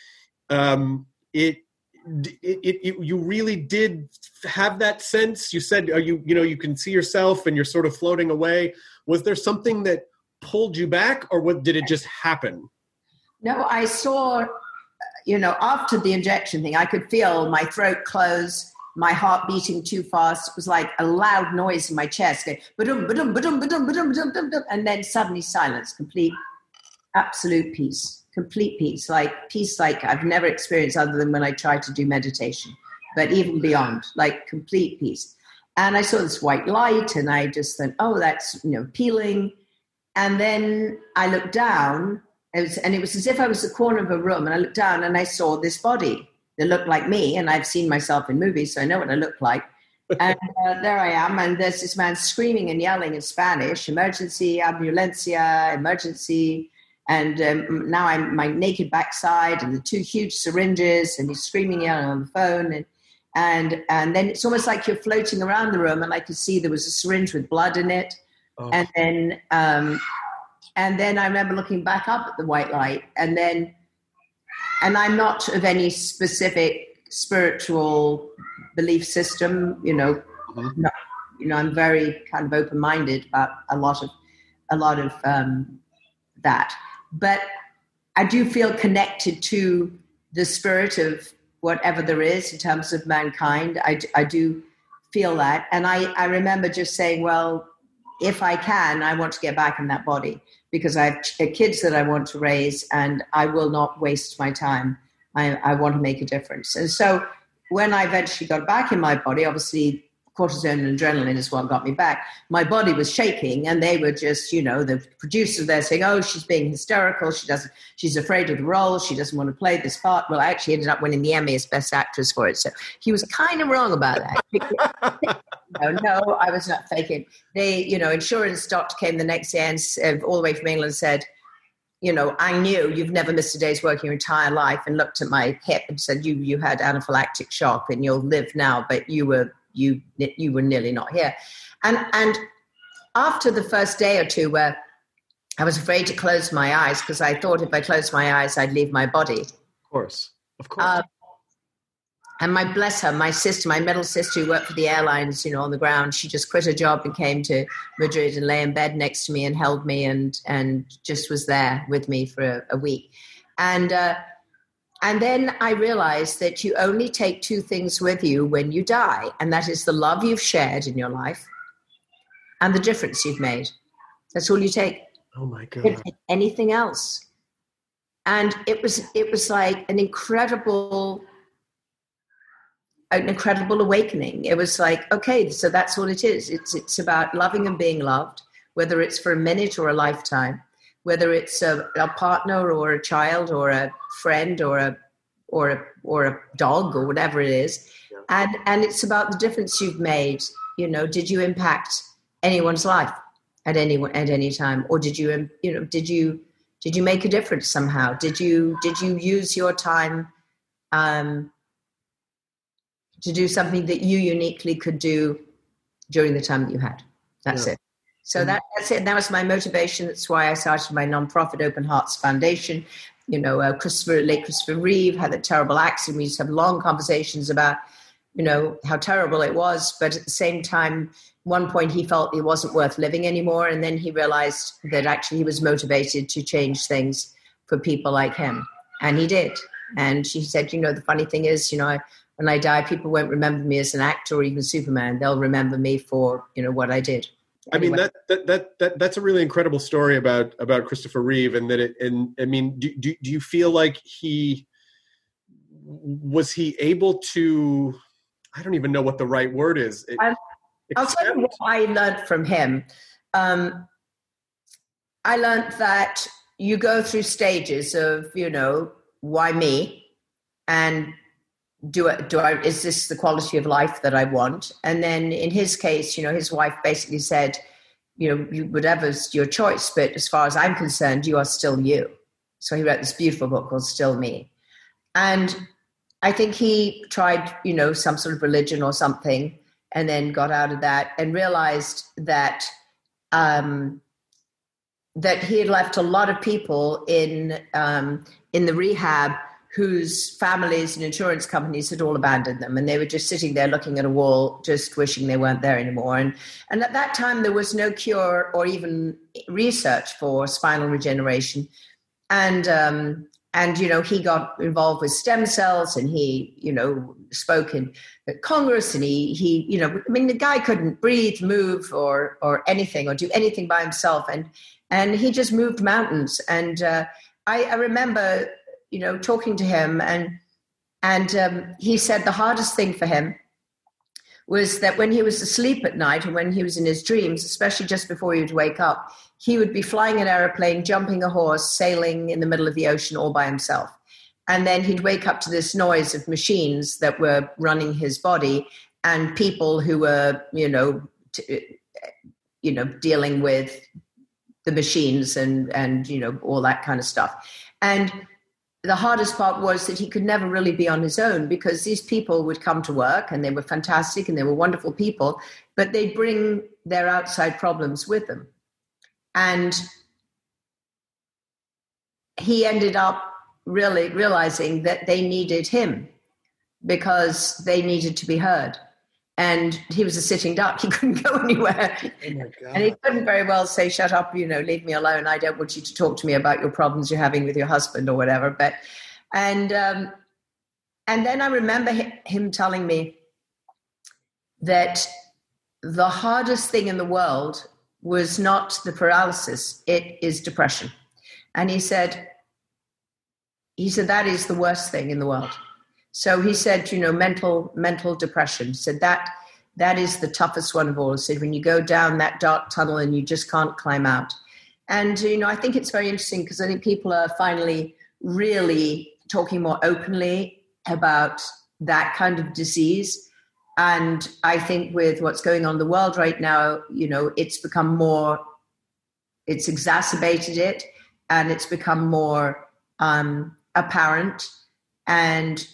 [SPEAKER 5] you really did have that sense. You said, you can see yourself and you're sort of floating away. Was there something that pulled you back, or did it just happen?
[SPEAKER 7] No, I saw, after the injection thing, I could feel my throat close, my heart beating too fast. It was like a loud noise in my chest, going, ba-dum, ba-dum, ba-dum, ba-dum, ba-dum, ba-dum, ba-dum, and then suddenly silence, complete, absolute peace. Complete peace like I've never experienced other than when I tried to do meditation, but even beyond, like complete peace. And I saw this white light and I just thought, oh, that's, peeling. And then I looked down and it was as if I was the corner of a room, and I looked down and I saw this body that looked like me. And I've seen myself in movies, so I know what I look like. And there I am. And there's this man screaming and yelling in Spanish, emergency, ambulancia, emergency. And now I'm my naked backside and the 2 huge syringes, and he's screaming, yelling on the phone. And then it's almost like you're floating around the room, and I could see there was a syringe with blood in it. Oh. And then I remember looking back up at the white light, and I'm not of any specific spiritual belief system, mm-hmm. No, I'm very kind of open-minded about a lot of that. But I do feel connected to the spirit of whatever there is in terms of mankind. I do feel that. And I remember just saying, well, if I can, I want to get back in that body, because I have kids that I want to raise, and I will not waste my time. I want to make a difference. And so when I eventually got back in my body, obviously cortisone and adrenaline is what got me back. My body was shaking, and they were just, the producers there saying, oh, she's being hysterical. She's afraid of the role. She doesn't want to play this part. Well, I actually ended up winning the Emmy as Best Actress for it. So he was kind of wrong about that. No, I was not faking. They, insurance doctor came the next day and all the way from England said, I knew you've never missed a day's work in your entire life, and looked at my hip and said, you had anaphylactic shock and you'll live now, but you were nearly not here. And after the first day or two where I was afraid to close my eyes, because I thought if I closed my eyes, I'd leave my body.
[SPEAKER 5] Of course.
[SPEAKER 7] And bless her, my sister, my middle sister who worked for the airlines, on the ground, she just quit her job and came to Madrid and lay in bed next to me and held me and just was there with me for a week. And then I realized that you only take 2 things with you when you die, and that is the love you've shared in your life and the difference you've made. That's all you take.
[SPEAKER 5] Oh my God.
[SPEAKER 7] Anything else. And it was like an incredible awakening. It was like, okay, so that's all it is. It's about loving and being loved, whether it's for a minute or a lifetime, whether it's a partner or a child or a friend or a dog or whatever it is. Yeah. And it's about the difference you've made. Did you impact anyone's life at any time, or did you make a difference somehow? Did you use your time to do something that you uniquely could do during the time that you had? That's it. So that's it. That was my motivation. That's why I started my nonprofit Open Hearts Foundation. Christopher Reeve had a terrible accident. We used to have long conversations about, how terrible it was. But at the same time, one point he felt it wasn't worth living anymore. And then he realized that actually he was motivated to change things for people like him. And he did. And he said, the funny thing is, when I die, people won't remember me as an actor or even Superman. They'll remember me for, what I did. Anyway.
[SPEAKER 5] I mean, that's a really incredible story about Christopher Reeve, and do you feel like he was able to, I don't even know what the right word is.
[SPEAKER 7] I'll tell you what I learned from him. I learned that you go through stages of, why me? And is this the quality of life that I want? And then in his case, his wife basically said, whatever's your choice, but as far as I'm concerned, you are still you. So he wrote this beautiful book called Still Me. And I think he tried, some sort of religion or something, and then got out of that and realized that that he had left a lot of people in the rehab whose families and insurance companies had all abandoned them, and they were just sitting there looking at a wall, just wishing they weren't there anymore. And at that time, there was no cure or even research for spinal regeneration. And he got involved with stem cells, and he, spoke in Congress, and he the guy couldn't breathe, move, or anything, or do anything by himself. And he just moved mountains. And I remember, talking to him, and he said the hardest thing for him was that when he was asleep at night, and when he was in his dreams, especially just before he would wake up, he would be flying an airplane, jumping a horse, sailing in the middle of the ocean all by himself. And then he'd wake up to this noise of machines that were running his body, and people who were, dealing with the machines and all that kind of stuff. And the hardest part was that he could never really be on his own, because these people would come to work, and they were fantastic and they were wonderful people, but they'd bring their outside problems with them. And he ended up really realizing that they needed him, because they needed to be heard. And he was a sitting duck. He couldn't go anywhere. Oh my God. And he couldn't very well say, shut up, leave me alone. I don't want you to talk to me about your problems you're having with your husband or whatever. And then I remember him telling me that the hardest thing in the world was not the paralysis, it is depression. And he said, that is the worst thing in the world. So he said, mental depression. He said that is the toughest one of all. He said, when you go down that dark tunnel and you just can't climb out. And, I think it's very interesting, because I think people are finally really talking more openly about that kind of disease. And I think with what's going on in the world right now, it's become more, it's exacerbated it, and it's become more apparent. And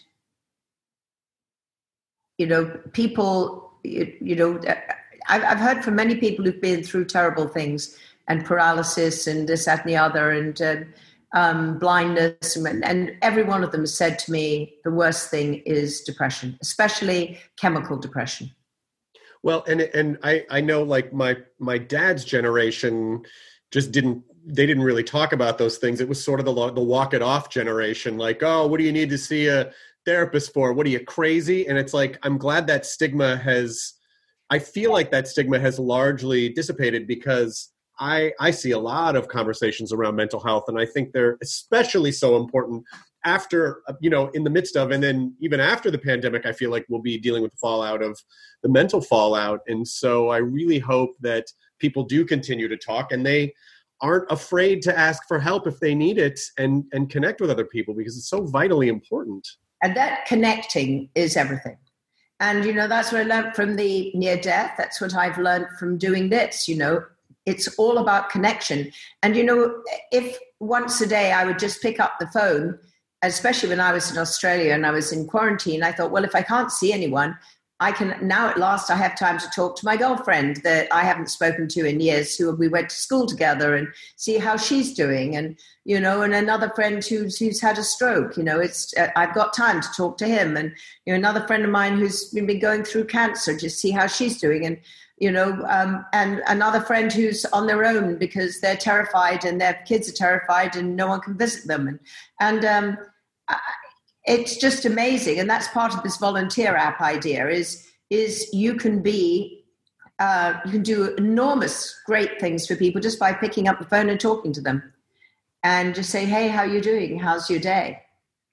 [SPEAKER 7] people, I've heard from many people who've been through terrible things, and paralysis and this, that, and the other, and blindness. And every one of them said to me, the worst thing is depression, especially chemical depression.
[SPEAKER 5] Well, and I know, like my dad's generation just didn't really talk about those things. It was sort of the walk it off generation. Like, oh, what do you need to see a therapist for? What are you, crazy? And it's like, I'm glad that stigma I feel like that stigma has largely dissipated, because I see a lot of conversations around mental health, and I think they're especially so important after, in the midst of, and then even after the pandemic. I feel like we'll be dealing with the fallout of the mental fallout. And so I really hope that people do continue to talk, and they aren't afraid to ask for help if they need it, and connect with other people, because it's so vitally important. And
[SPEAKER 7] that connecting is everything. And, that's what I learned from the near death. That's what I've learned from doing this. It's all about connection. And, if once a day I would just pick up the phone, especially when I was in Australia and I was in quarantine, I thought, well, if I can't see anyone, I can, now at last I have time to talk to my girlfriend that I haven't spoken to in years, who we went to school together, and see how she's doing. And, and another friend who's had a stroke, I've got time to talk to him. And, another friend of mine who's been going through cancer, just see how she's doing. And, and another friend who's on their own because they're terrified and their kids are terrified and no one can visit them. And it's just amazing. And that's part of this volunteer app idea is you can be, you can do enormous great things for people just by picking up the phone and talking to them and just say, hey, how are you doing? How's your day?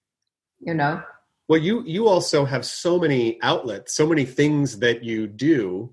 [SPEAKER 5] Well, you also have so many outlets, so many things that you do.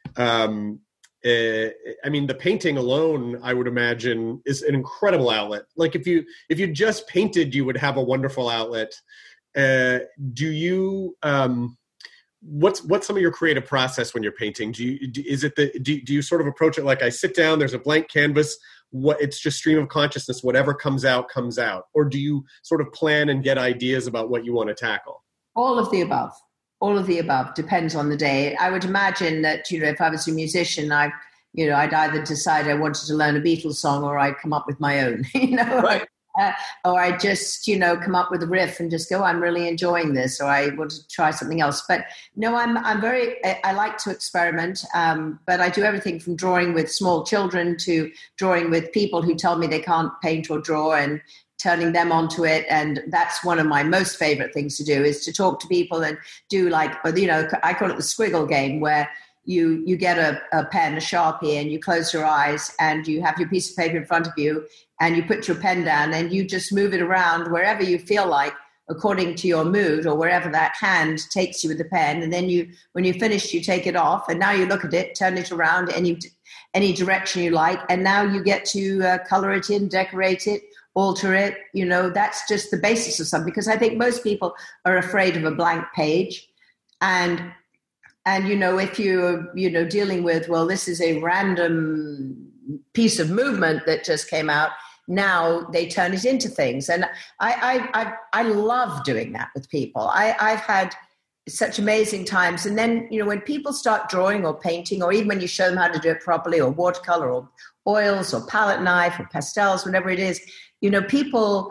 [SPEAKER 5] The painting alone, I would imagine, is an incredible outlet. Like if you just painted, you would have a wonderful outlet. Do you, what's some of your creative process when you're painting? Do you sort of approach it like I sit down, there's a blank canvas, it's just stream of consciousness, whatever comes out, or do you sort of plan and get ideas about what you want to tackle?
[SPEAKER 7] All of the above. All of the above. Depends on the day. I would imagine that, if I was a musician, I'd either decide I wanted to learn a Beatles song, or I'd come up with my own,
[SPEAKER 5] Right.
[SPEAKER 7] Or I just, come up with a riff and just go, I'm really enjoying this, or I want to try something else. But no, I like to experiment, but I do everything from drawing with small children to drawing with people who tell me they can't paint or draw, and turning them onto it. And that's one of my most favorite things to do, is to talk to people and do I call it the squiggle game, where you get a pen, a Sharpie, and you close your eyes and you have your piece of paper in front of you and you put your pen down and you just move it around wherever you feel like, according to your mood, or wherever that hand takes you with the pen. And then when you finish, you take it off, and now you look at it, turn it around any direction you like. And now you get to color it in, decorate it, alter it. That's just the basis of something, because I think most people are afraid of a blank page. And if you're, dealing with, well, this is a random piece of movement that just came out, now they turn it into things. And I love doing that with people. I've had such amazing times. And then, when people start drawing or painting, or even when you show them how to do it properly, or watercolor or oils or palette knife or pastels, whatever it is, people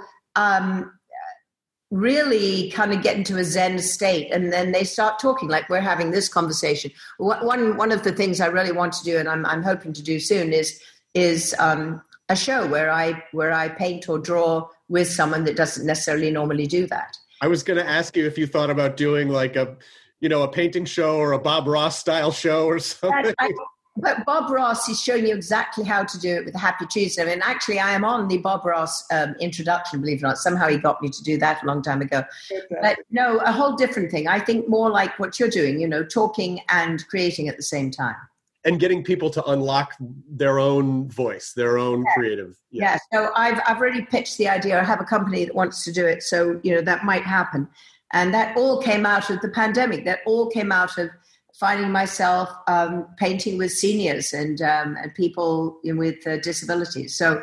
[SPEAKER 7] really kind of get into a Zen state, and then they start talking like we're having this conversation. One of the things I really want to do, and I'm hoping to do soon, is a show where I paint or draw with someone that doesn't necessarily normally do that.
[SPEAKER 5] I was going to ask you if you thought about doing like a painting show or a Bob Ross style show or something.
[SPEAKER 7] But Bob Ross is showing you exactly how to do it with a Happy Tuesday. I mean, actually, I am on the Bob Ross introduction, believe it or not. Somehow he got me to do that a long time ago. Okay. But no, a whole different thing. I think more like what you're doing, talking and creating at the same time.
[SPEAKER 5] And getting people to unlock their own voice, their own creative.
[SPEAKER 7] Yeah. So I've already pitched the idea. I have a company that wants to do it. So, that might happen. And that all came out of the pandemic. That all came out of finding myself painting with seniors and people with disabilities. So,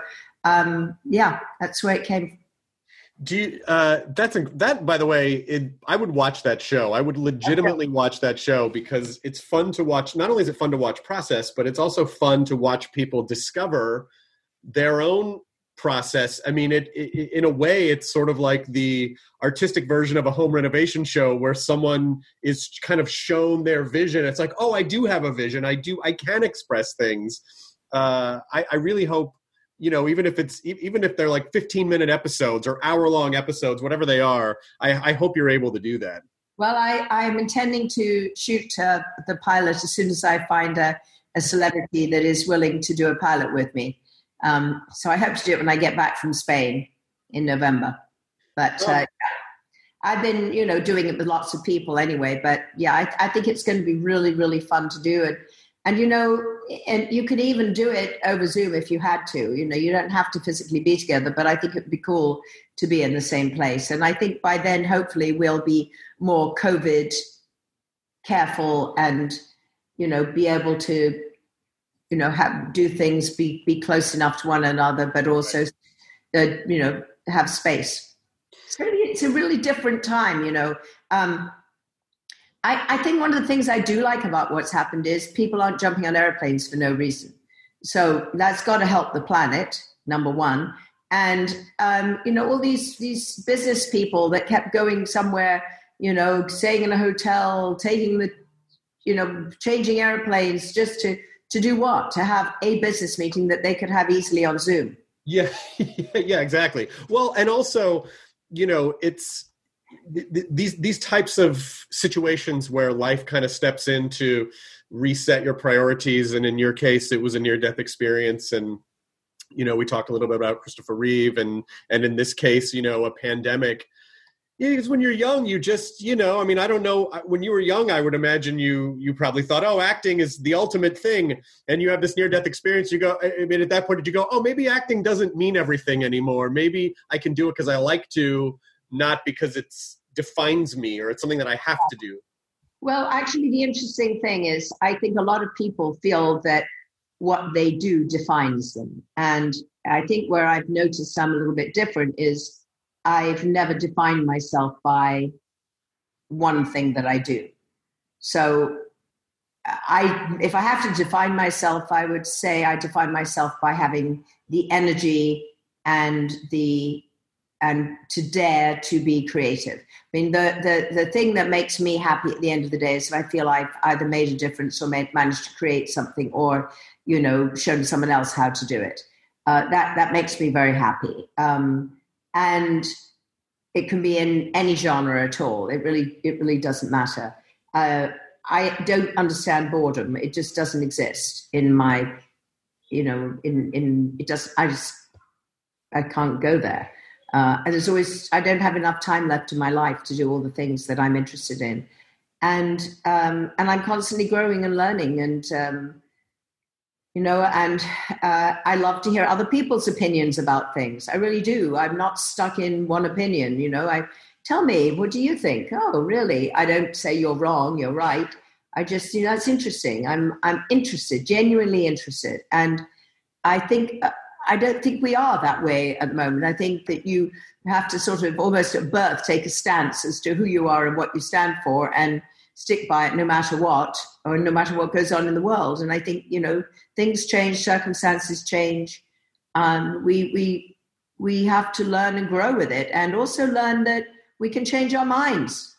[SPEAKER 7] that's where it came from.
[SPEAKER 5] Do you, that, by the way, I would watch that show. I would legitimately watch that show, because it's fun to watch. Not only is it fun to watch process, but it's also fun to watch people discover their own process. I mean, in a way, it's sort of like the artistic version of a home renovation show, where someone is kind of shown their vision. It's like, oh, I do have a vision. I can express things. I really hope, even if they're like 15-minute episodes or hour-long episodes, whatever they are, I hope you're able to do that.
[SPEAKER 7] Well, I'm intending to shoot the pilot as soon as I find a celebrity that is willing to do a pilot with me. So I hope to do it when I get back from Spain in November. But I've been, doing it with lots of people anyway. But yeah, I think it's going to be really, really fun to do it. And, and you could even do it over Zoom if you had to. You don't have to physically be together, but I think it would be cool to be in the same place. And I think by then, hopefully, we'll be more COVID careful and, be able to, do things, be close enough to one another, but also, have space. It's a really different time, I think one of the things I do like about what's happened is people aren't jumping on airplanes for no reason. So that's got to help the planet, number one. And, all these business people that kept going somewhere, staying in a hotel, taking changing airplanes just to do what? To have a business meeting that they could have easily on Zoom.
[SPEAKER 5] Yeah, yeah, exactly. Well, and also, it's these types of situations where life kind of steps in to reset your priorities. And in your case, it was a near-death experience. And, we talked a little bit about Christopher Reeve and in this case, a pandemic. Yeah, because when you're young, you just, I don't know. When you were young, I would imagine you probably thought, oh, acting is the ultimate thing. And you have this near-death experience. You go, I mean, at that point, did you go, oh, maybe acting doesn't mean everything anymore. Maybe I can do it because I like to, not because it defines me or it's something that I have to do.
[SPEAKER 7] Well, actually, the interesting thing is I think a lot of people feel that what they do defines them. And I think where I've noticed I'm a little bit different is I've never defined myself by one thing that I do. So if I have to define myself, I would say I define myself by having the energy and to dare to be creative. I mean, the thing that makes me happy at the end of the day is if I feel I've either made a difference or managed to create something or, shown someone else how to do it. That makes me very happy. And it can be in any genre at all. It really doesn't matter. I don't understand boredom. It just doesn't exist in my, it does. I can't go there. And I don't have enough time left in my life to do all the things that I'm interested in. And I'm constantly growing and learning and I love to hear other people's opinions about things. I really do. I'm not stuck in one opinion. Tell me, what do you think? Oh, really? I don't say you're wrong, you're right. I just, it's interesting. I'm interested, genuinely interested. And I don't think we are that way at the moment. I think that you have to sort of almost at birth take a stance as to who you are and what you stand for and stick by it no matter what, or no matter what goes on in the world. And I think, things change, circumstances change. We have to learn and grow with it, and also learn that we can change our minds,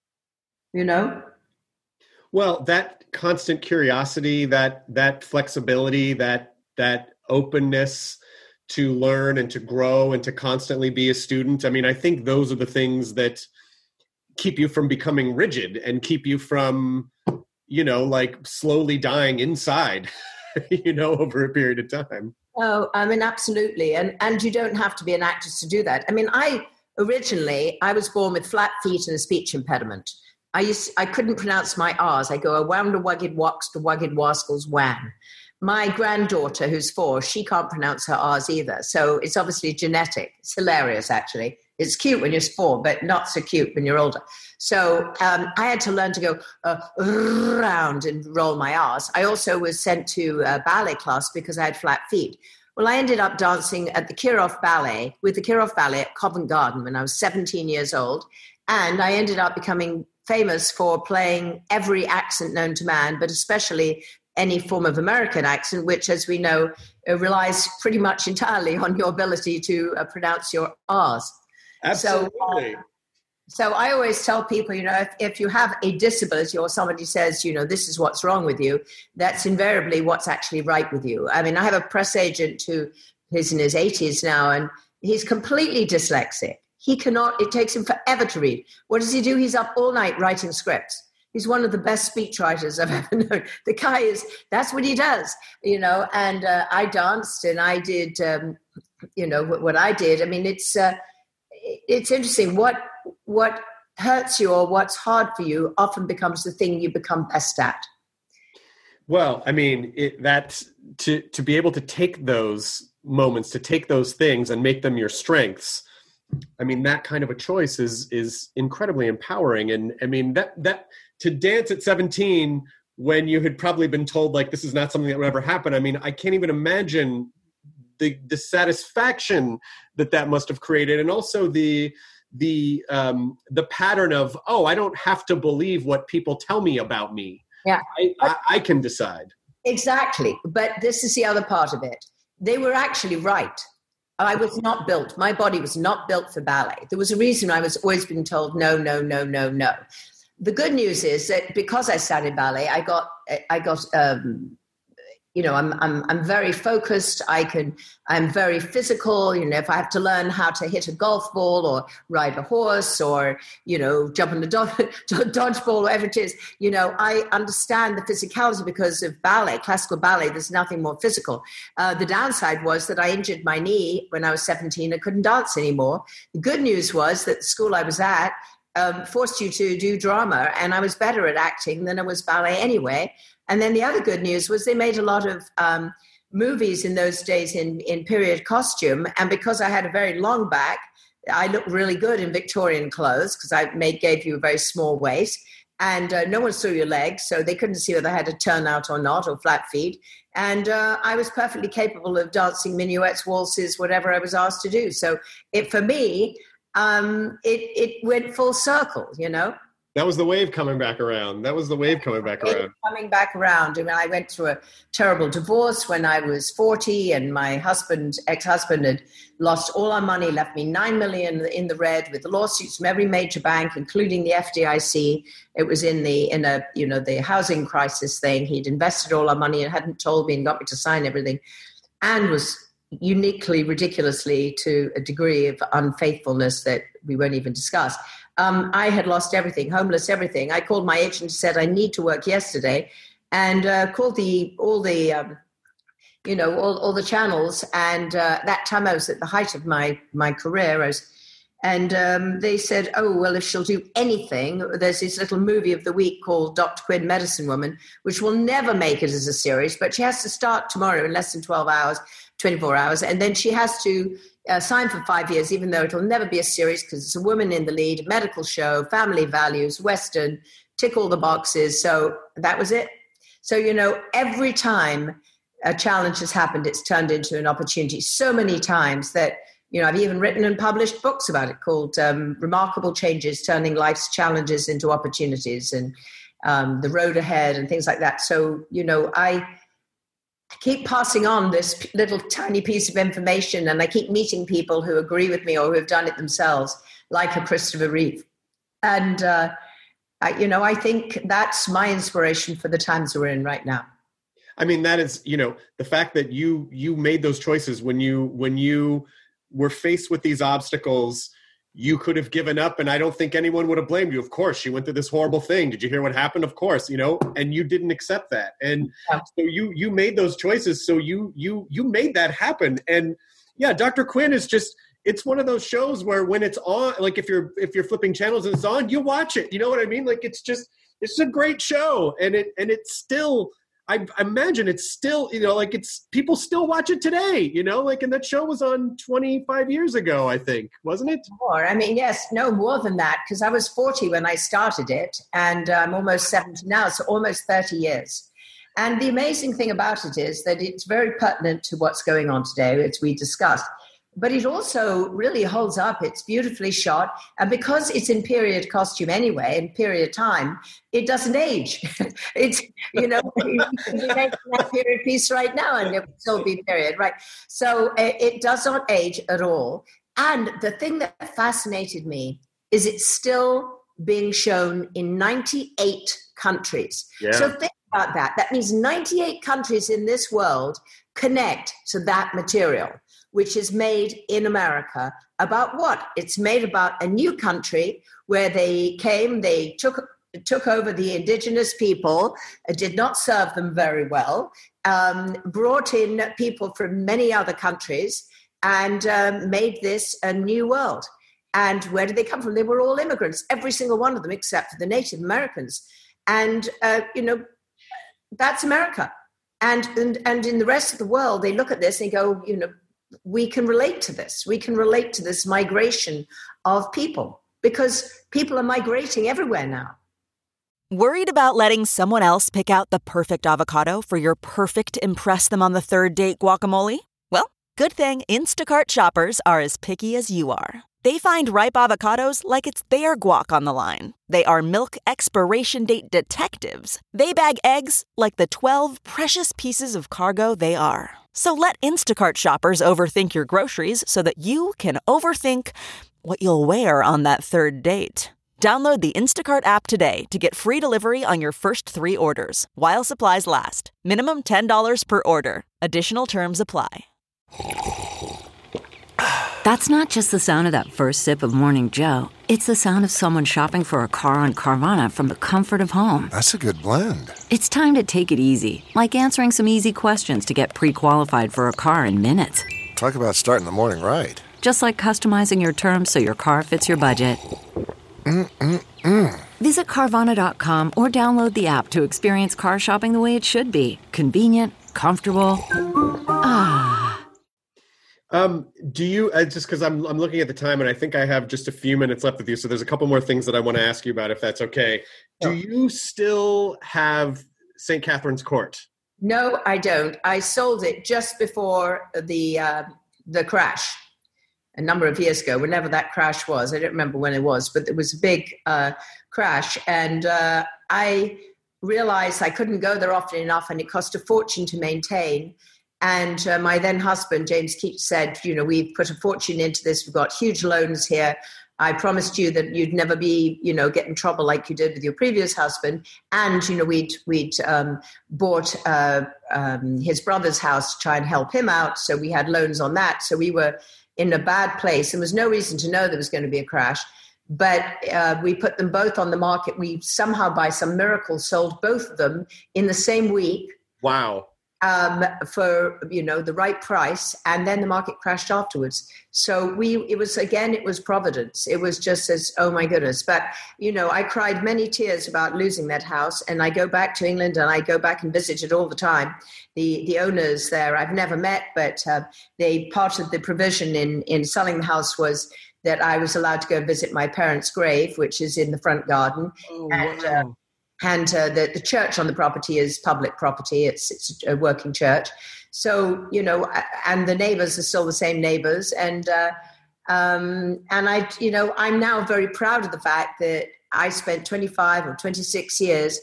[SPEAKER 5] Well, that constant curiosity, that flexibility, that openness to learn and to grow and to constantly be a student. I mean, I think those are the things that keep you from becoming rigid and keep you from, slowly dying inside, over a period of time.
[SPEAKER 7] Oh, I mean, absolutely. And you don't have to be an actress to do that. I mean, I was born with flat feet and a speech impediment. I couldn't pronounce my R's. I go a wham to wugged wox to wugged waskels wham. My granddaughter, who's 4, she can't pronounce her R's either. So it's obviously genetic. It's hilarious, actually. It's cute when you're 4, but not so cute when you're older. So I had to learn to go round and roll my R's. I also was sent to ballet class because I had flat feet. Well, I ended up dancing at the Kirov Ballet, with the Kirov Ballet at Covent Garden when I was 17 years old. And I ended up becoming famous for playing every accent known to man, but especially any form of American accent, which, as we know, relies pretty much entirely on your ability to pronounce your R's.
[SPEAKER 5] Absolutely.
[SPEAKER 7] So I always tell people, if you have a disability or somebody says, this is what's wrong with you, that's invariably what's actually right with you. I mean, I have a press agent who is in his 80s now, and he's completely dyslexic. It takes him forever to read. What does he do? He's up all night writing scripts. He's one of the best speechwriters I've ever known. The guy that's what he does, and I danced and I did, what I did. I mean, it's interesting. What hurts you or what's hard for you often becomes the thing you become best at.
[SPEAKER 5] Well, I mean, to be able to take those moments, to take those things and make them your strengths, I mean, that kind of a choice is incredibly empowering. And I mean, that to dance at 17 when you had probably been told like this is not something that would ever happen. I mean, I can't even imagine the satisfaction that must have created, and also the pattern of, I don't have to believe what people tell me about me.
[SPEAKER 7] Yeah,
[SPEAKER 5] I can decide.
[SPEAKER 7] Exactly, but this is the other part of it. They were actually right. I was not built. My body was not built for ballet. There was a reason I was always being told no, no, no, no, no. The good news is that because I studied ballet, I'm very focused. I'm very physical. If I have to learn how to hit a golf ball or ride a horse or, jump in the dodgeball, whatever it is, I understand the physicality because of ballet, classical ballet. There's nothing more physical. The downside was that I injured my knee when I was 17. I couldn't dance anymore. The good news was that the school I was at forced you to do drama, and I was better at acting than I was ballet anyway. And then the other good news was they made a lot of movies in those days in period costume. And because I had a very long back, I looked really good in Victorian clothes because gave you a very small waist. And no one saw your legs, so they couldn't see whether I had a turnout or not, or flat feet. And I was perfectly capable of dancing minuets, waltzes, whatever I was asked to do. So for me, it went full circle, you know.
[SPEAKER 5] That was the wave coming back around. Coming back around.
[SPEAKER 7] I mean, I went through a terrible divorce when I was 40, and my ex-husband had lost all our money, left me $9 million in the red with lawsuits from every major bank, including the FDIC. It was in the housing crisis thing. He'd invested all our money and hadn't told me and got me to sign everything, and was uniquely, ridiculously, to a degree of unfaithfulness that we won't even discuss. I had lost everything, homeless, everything. I called my agent and said, I need to work yesterday, and called all the channels. And that time I was at the height of my career. They said, oh, well, if she'll do anything, there's this little movie of the week called Dr. Quinn, Medicine Woman, which will never make it as a series, but she has to start tomorrow in less than 24 hours. And then she has to sign for 5 years, even though it'll never be a series because it's a woman in the lead, medical show, family values, Western, tick all the boxes. So that was it. So, every time a challenge has happened, it's turned into an opportunity so many times that, I've even written and published books about it called Remarkable Changes, Turning Life's Challenges into Opportunities, and The Road Ahead and things like that. So, I keep passing on this little tiny piece of information, and I keep meeting people who agree with me or who have done it themselves, like a Christopher Reeve. And, I think that's my inspiration for the times we're in right now.
[SPEAKER 5] I mean, that is, the fact that you made those choices when you were faced with these obstacles. You could have given up, and I don't think anyone would have blamed you. Of course, she went through this horrible thing. Did you hear what happened? Of course, and you didn't accept that. And so you made those choices. So you made that happen. And yeah, Dr. Quinn is just, it's one of those shows where when it's on, like if you're flipping channels and it's on, you watch it. You know what I mean? Like it's a great show. And it's still, I imagine it's still, it's people still watch it today, and that show was on 25 years ago, I think, wasn't it?
[SPEAKER 7] More. I mean, yes, no, more than that, because I was 40 when I started it, and I'm almost 70 now, so almost 30 years. And the amazing thing about it is that it's very pertinent to what's going on today, as we discussed. But it also really holds up. It's beautifully shot. And because it's in period costume anyway, in period time, it doesn't age. It's, you can be making that period piece right now and it would still be period, right? So it does not age at all. And the thing that fascinated me is it's still being shown in 98 countries. Yeah. So think about that. That means 98 countries in this world connect to that material, which is made in America. About what? It's made about a new country where they came, they took over the indigenous people, did not serve them very well, brought in people from many other countries, and made this a new world. And where did they come from? They were all immigrants, every single one of them, except for the Native Americans. And, that's America. And in the rest of the world, they look at this and they go, we can relate to this. We can relate to this migration of people because people are migrating everywhere now.
[SPEAKER 11] Worried about letting someone else pick out the perfect avocado for your perfect impress them on the third date guacamole? Well, good thing Instacart shoppers are as picky as you are. They find ripe avocados like it's their guac on the line. They are milk expiration date detectives. They bag eggs like the 12 precious pieces of cargo they are. So let Instacart shoppers overthink your groceries so that you can overthink what you'll wear on that third date. Download the Instacart app today to get free delivery on your first 3 orders, while supplies last. Minimum $10 per order. Additional terms apply.
[SPEAKER 12] That's not just the sound of that first sip of Morning Joe. It's the sound of someone shopping for a car on Carvana from the comfort of home.
[SPEAKER 13] That's a good blend.
[SPEAKER 12] It's time to take it easy, like answering some easy questions to get pre-qualified for a car in minutes.
[SPEAKER 13] Talk about starting the morning right.
[SPEAKER 12] Just like customizing your terms so your car fits your budget. Visit Carvana.com or download the app to experience car shopping the way it should be. Convenient, comfortable. Ah.
[SPEAKER 5] Do you, just because I'm looking at the time and I think I have just a few minutes left with you, so there's a couple more things that I want to ask you about, if that's okay.
[SPEAKER 7] Sure.
[SPEAKER 5] Do you still have St. Catherine's Court?
[SPEAKER 7] No, I don't. I sold it just before the crash a number of years ago, whenever that crash was. I don't remember when it was, but it was a big crash. And I realized I couldn't go there often enough, and it cost a fortune to maintain. And my then husband, James Keats, said, we've put a fortune into this. We've got huge loans here. I promised you that you'd never be, get in trouble like you did with your previous husband. And, we'd bought his brother's house to try and help him out. So we had loans on that. So we were in a bad place. There was no reason to know there was going to be a crash. But we put them both on the market. We somehow, by some miracle, sold both of them in the same week.
[SPEAKER 5] Wow.
[SPEAKER 7] For the right price, and then the market crashed afterwards. So it was providence. It was just as, oh my goodness. But I cried many tears about losing that house, and I go back to England and I go back and visit it all the time. The owners there I've never met, but part of the provision in selling the house was that I was allowed to go visit my parents' grave, which is in the front garden.
[SPEAKER 5] Oh, wow.
[SPEAKER 7] And the church on the property is public property. It's a working church. So, and the neighbors are still the same neighbors. And I'm now very proud of the fact that I spent 25 or 26 years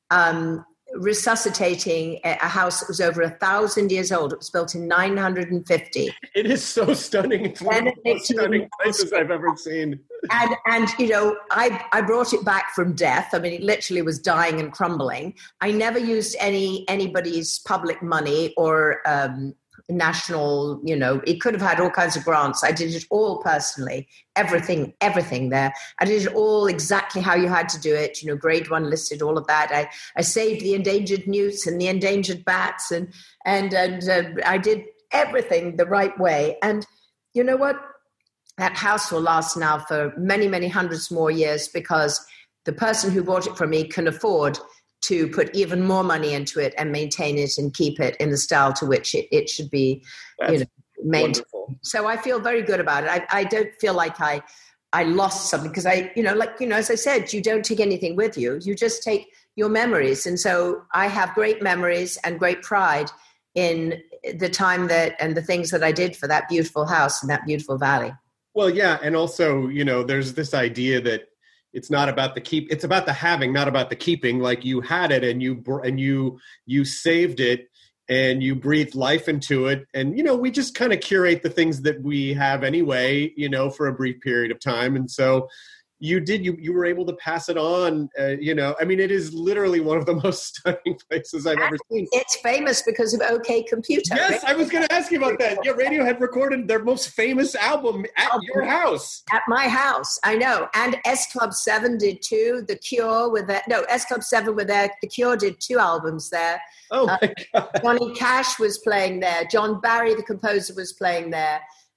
[SPEAKER 7] resuscitating a house that was over 1,000 years old. It was built in 950.
[SPEAKER 5] It is so stunning. It's one of the most stunning places I've ever seen.
[SPEAKER 7] And I brought it back from death. I mean, it literally was dying and crumbling. I never used anybody's public money or national, it could have had all kinds of grants. I did it all personally, everything there. I did it all exactly how you had to do it, grade 1 listed, all of that. I saved the endangered newts and the endangered bats and I did everything the right way. And you know what? That house will last now for many, many hundreds more years because the person who bought it from me can afford to put even more money into it and maintain it and keep it in the style to which it should be, maintained. Wonderful. So I feel very good about it. I don't feel like I lost something because as I said, you don't take anything with you. You just take your memories. And so I have great memories and great pride in the time and the things that I did for that beautiful house and that beautiful valley.
[SPEAKER 5] Well, yeah. And also, there's this idea that it's not about the it's about the having, not about the keeping. Like you had it and you saved it and you breathed life into it. And, we just kind of curate the things that we have anyway, for a brief period of time. And so you were able to pass it on, it is literally one of the most stunning places I've ever seen.
[SPEAKER 7] It's famous because of OK Computer.
[SPEAKER 5] Yes, I was going to ask you about that. Yeah, Radiohead recorded their most famous album at your house.
[SPEAKER 7] At my house, I know. And S Club 7 did too. The Cure S Club 7 were there. The Cure did 2 albums there.
[SPEAKER 5] Oh my God.
[SPEAKER 7] Johnny Cash was playing there. John Barry, the composer, was playing there.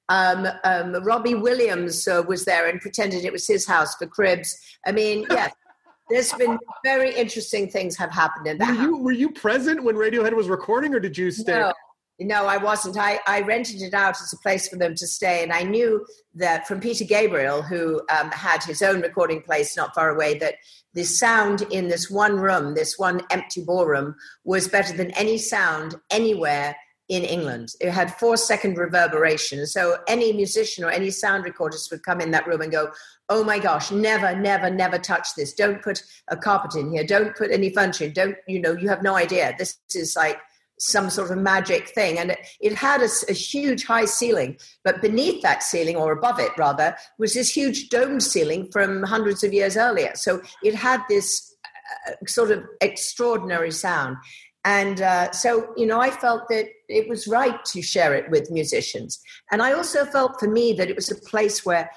[SPEAKER 7] Robbie Williams was there and pretended it was his house for cribs. I mean, yes, there's been very interesting things have happened in that.
[SPEAKER 5] Were you present when Radiohead was recording, or did you stay?
[SPEAKER 7] No, I wasn't. I rented it out as a place for them to stay, and I knew that from Peter Gabriel, who had his own recording place not far away, that the sound in this one room, this one empty ballroom, was better than any sound anywhere in England. It had 4-second reverberation. So any musician or any sound recordist would come in that room and go, oh my gosh, never, never, never touch this. Don't put a carpet in here. Don't put any furniture in. You have no idea. This is like some sort of magic thing. And it had a huge high ceiling, but beneath that ceiling, or above it rather, was this huge dome ceiling from hundreds of years earlier. So it had this sort of extraordinary sound. And so, I felt that it was right to share it with musicians. And I also felt for me that it was a place where,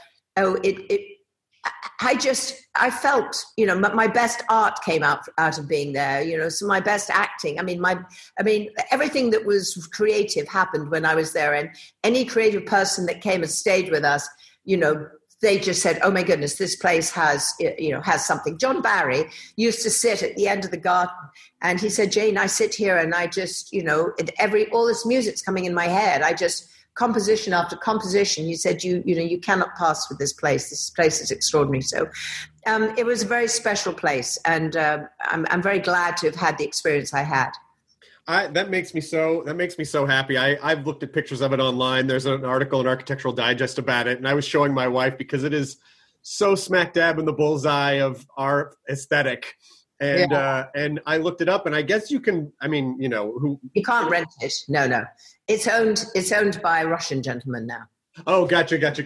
[SPEAKER 7] I felt, my best art came out of being there, so my best acting. I mean, everything that was creative happened when I was there. And any creative person that came and stayed with us, they just said, oh my goodness, this place has something. John Barry used to sit at the end of the garden and he said, Jane, I sit here and I just, all this music's coming in my head. I just composition after composition, you said, you cannot pass with this place. This place is extraordinary. So it was a very special place. And I'm very glad to have had the experience I had.
[SPEAKER 5] That makes me so happy. I've looked at pictures of it online. There's an article in Architectural Digest about it, and I was showing my wife because it is so smack dab in the bullseye of our aesthetic. And and I looked it up, and I guess you can. I mean, you
[SPEAKER 7] can't rent it. No, it's owned by a Russian gentleman now.
[SPEAKER 5] Oh, gotcha. But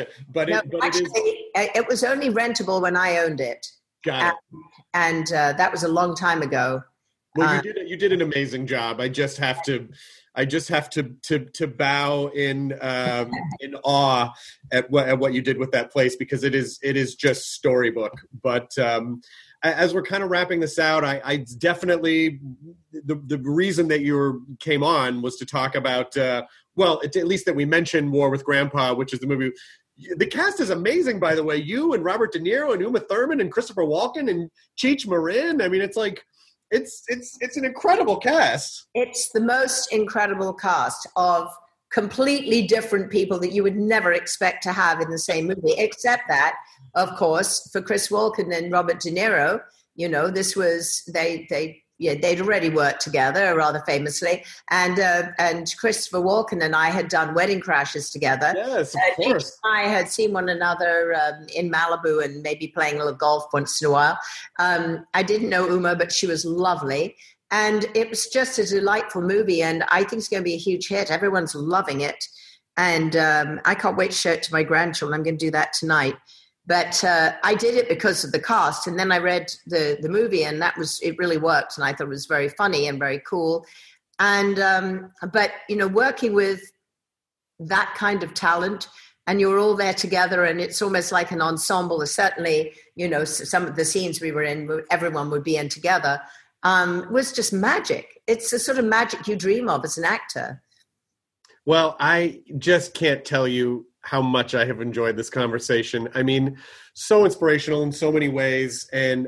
[SPEAKER 7] it was only rentable when I owned it.
[SPEAKER 5] Got it.
[SPEAKER 7] And that was a long time ago.
[SPEAKER 5] Well, you did an amazing job. I just have to bow in awe at what you did with that place, because it is just storybook. But as we're kind of wrapping this out, I definitely the reason that you came on was to talk about at least that we mentioned War with Grandpa, which is the movie. The cast is amazing, by the way. You and Robert De Niro and Uma Thurman and Christopher Walken and Cheech Marin. I mean, it's like. It's an incredible cast.
[SPEAKER 7] It's the most incredible cast of completely different people that you would never expect to have in the same movie, except that, of course, for Chris Walken and Robert De Niro, this was they'd already worked together rather famously, and Christopher Walken and I had done Wedding Crashers together.
[SPEAKER 5] Yes, of course.
[SPEAKER 7] I had seen one another in Malibu and maybe playing a little golf once in a while. I didn't know Uma, but she was lovely. And it was just a delightful movie, and I think it's going to be a huge hit. Everyone's loving it. And I can't wait to show it to my grandchildren. I'm going to do that tonight. But I did it because of the cast, and then I read the movie, and it really worked, and I thought it was very funny and very cool. And but working with that kind of talent, and you're all there together, and it's almost like an ensemble. Certainly, some of the scenes we were in, everyone would be in together. Was just magic. It's the sort of magic you dream of as an actor.
[SPEAKER 5] Well, I just can't tell you how much I have enjoyed this conversation. I mean, so inspirational in so many ways. And,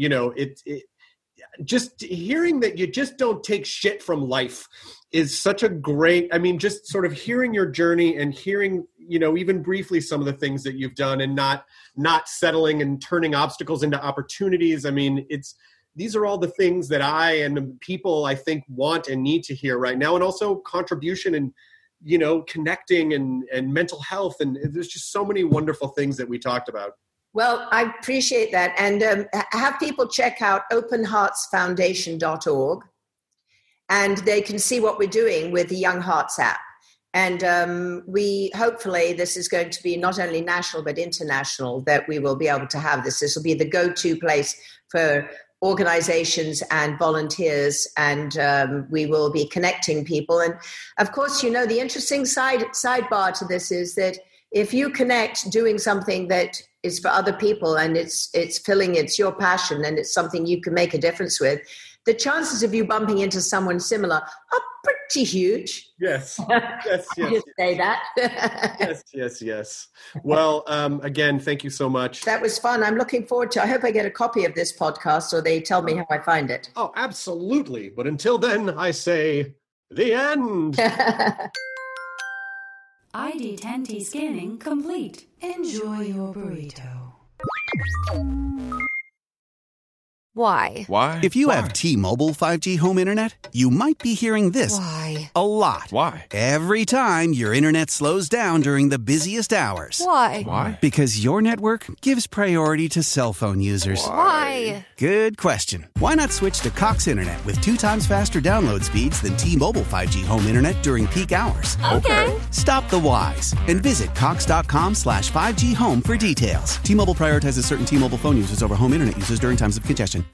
[SPEAKER 5] just hearing that you just don't take shit from life is such a great, just sort of hearing your journey and hearing, even briefly some of the things that you've done and not settling and turning obstacles into opportunities. I mean, these are all the things that I and the people I think want and need to hear right now. And also contribution and, connecting and mental health. And there's just so many wonderful things that we talked about.
[SPEAKER 7] Well, I appreciate that. And have people check out openheartsfoundation.org, and they can see what we're doing with the Young Hearts app. And hopefully this is going to be not only national, but international, that we will be able to have this. This will be the go-to place for organizations and volunteers, and we will be connecting people. And of course, the interesting sidebar to this is that if you connect doing something that is for other people and it's your passion and it's something you can make a difference with, the chances of you bumping into someone similar are pretty huge.
[SPEAKER 5] Yes.
[SPEAKER 7] Just say that.
[SPEAKER 5] Yes. Well, again, thank you so much.
[SPEAKER 7] That was fun. I'm looking forward to, I hope I get a copy of this podcast or they tell me how I find it.
[SPEAKER 5] Oh, absolutely. But until then, I say the end.
[SPEAKER 6] ID10T scanning complete. Enjoy your burrito.
[SPEAKER 14] Why?
[SPEAKER 8] If you have T-Mobile 5G home internet, you might be hearing this a lot.
[SPEAKER 3] Why?
[SPEAKER 8] Every time your internet slows down during the busiest hours.
[SPEAKER 14] Why?
[SPEAKER 8] Because your network gives priority to cell phone users.
[SPEAKER 14] Why?
[SPEAKER 8] Good question. Why not switch to Cox Internet with 2 times faster download speeds than T-Mobile 5G home internet during peak hours?
[SPEAKER 14] Okay.
[SPEAKER 8] Stop the whys and visit cox.com/5G home for details. T-Mobile prioritizes certain T-Mobile phone users over home internet users during times of congestion.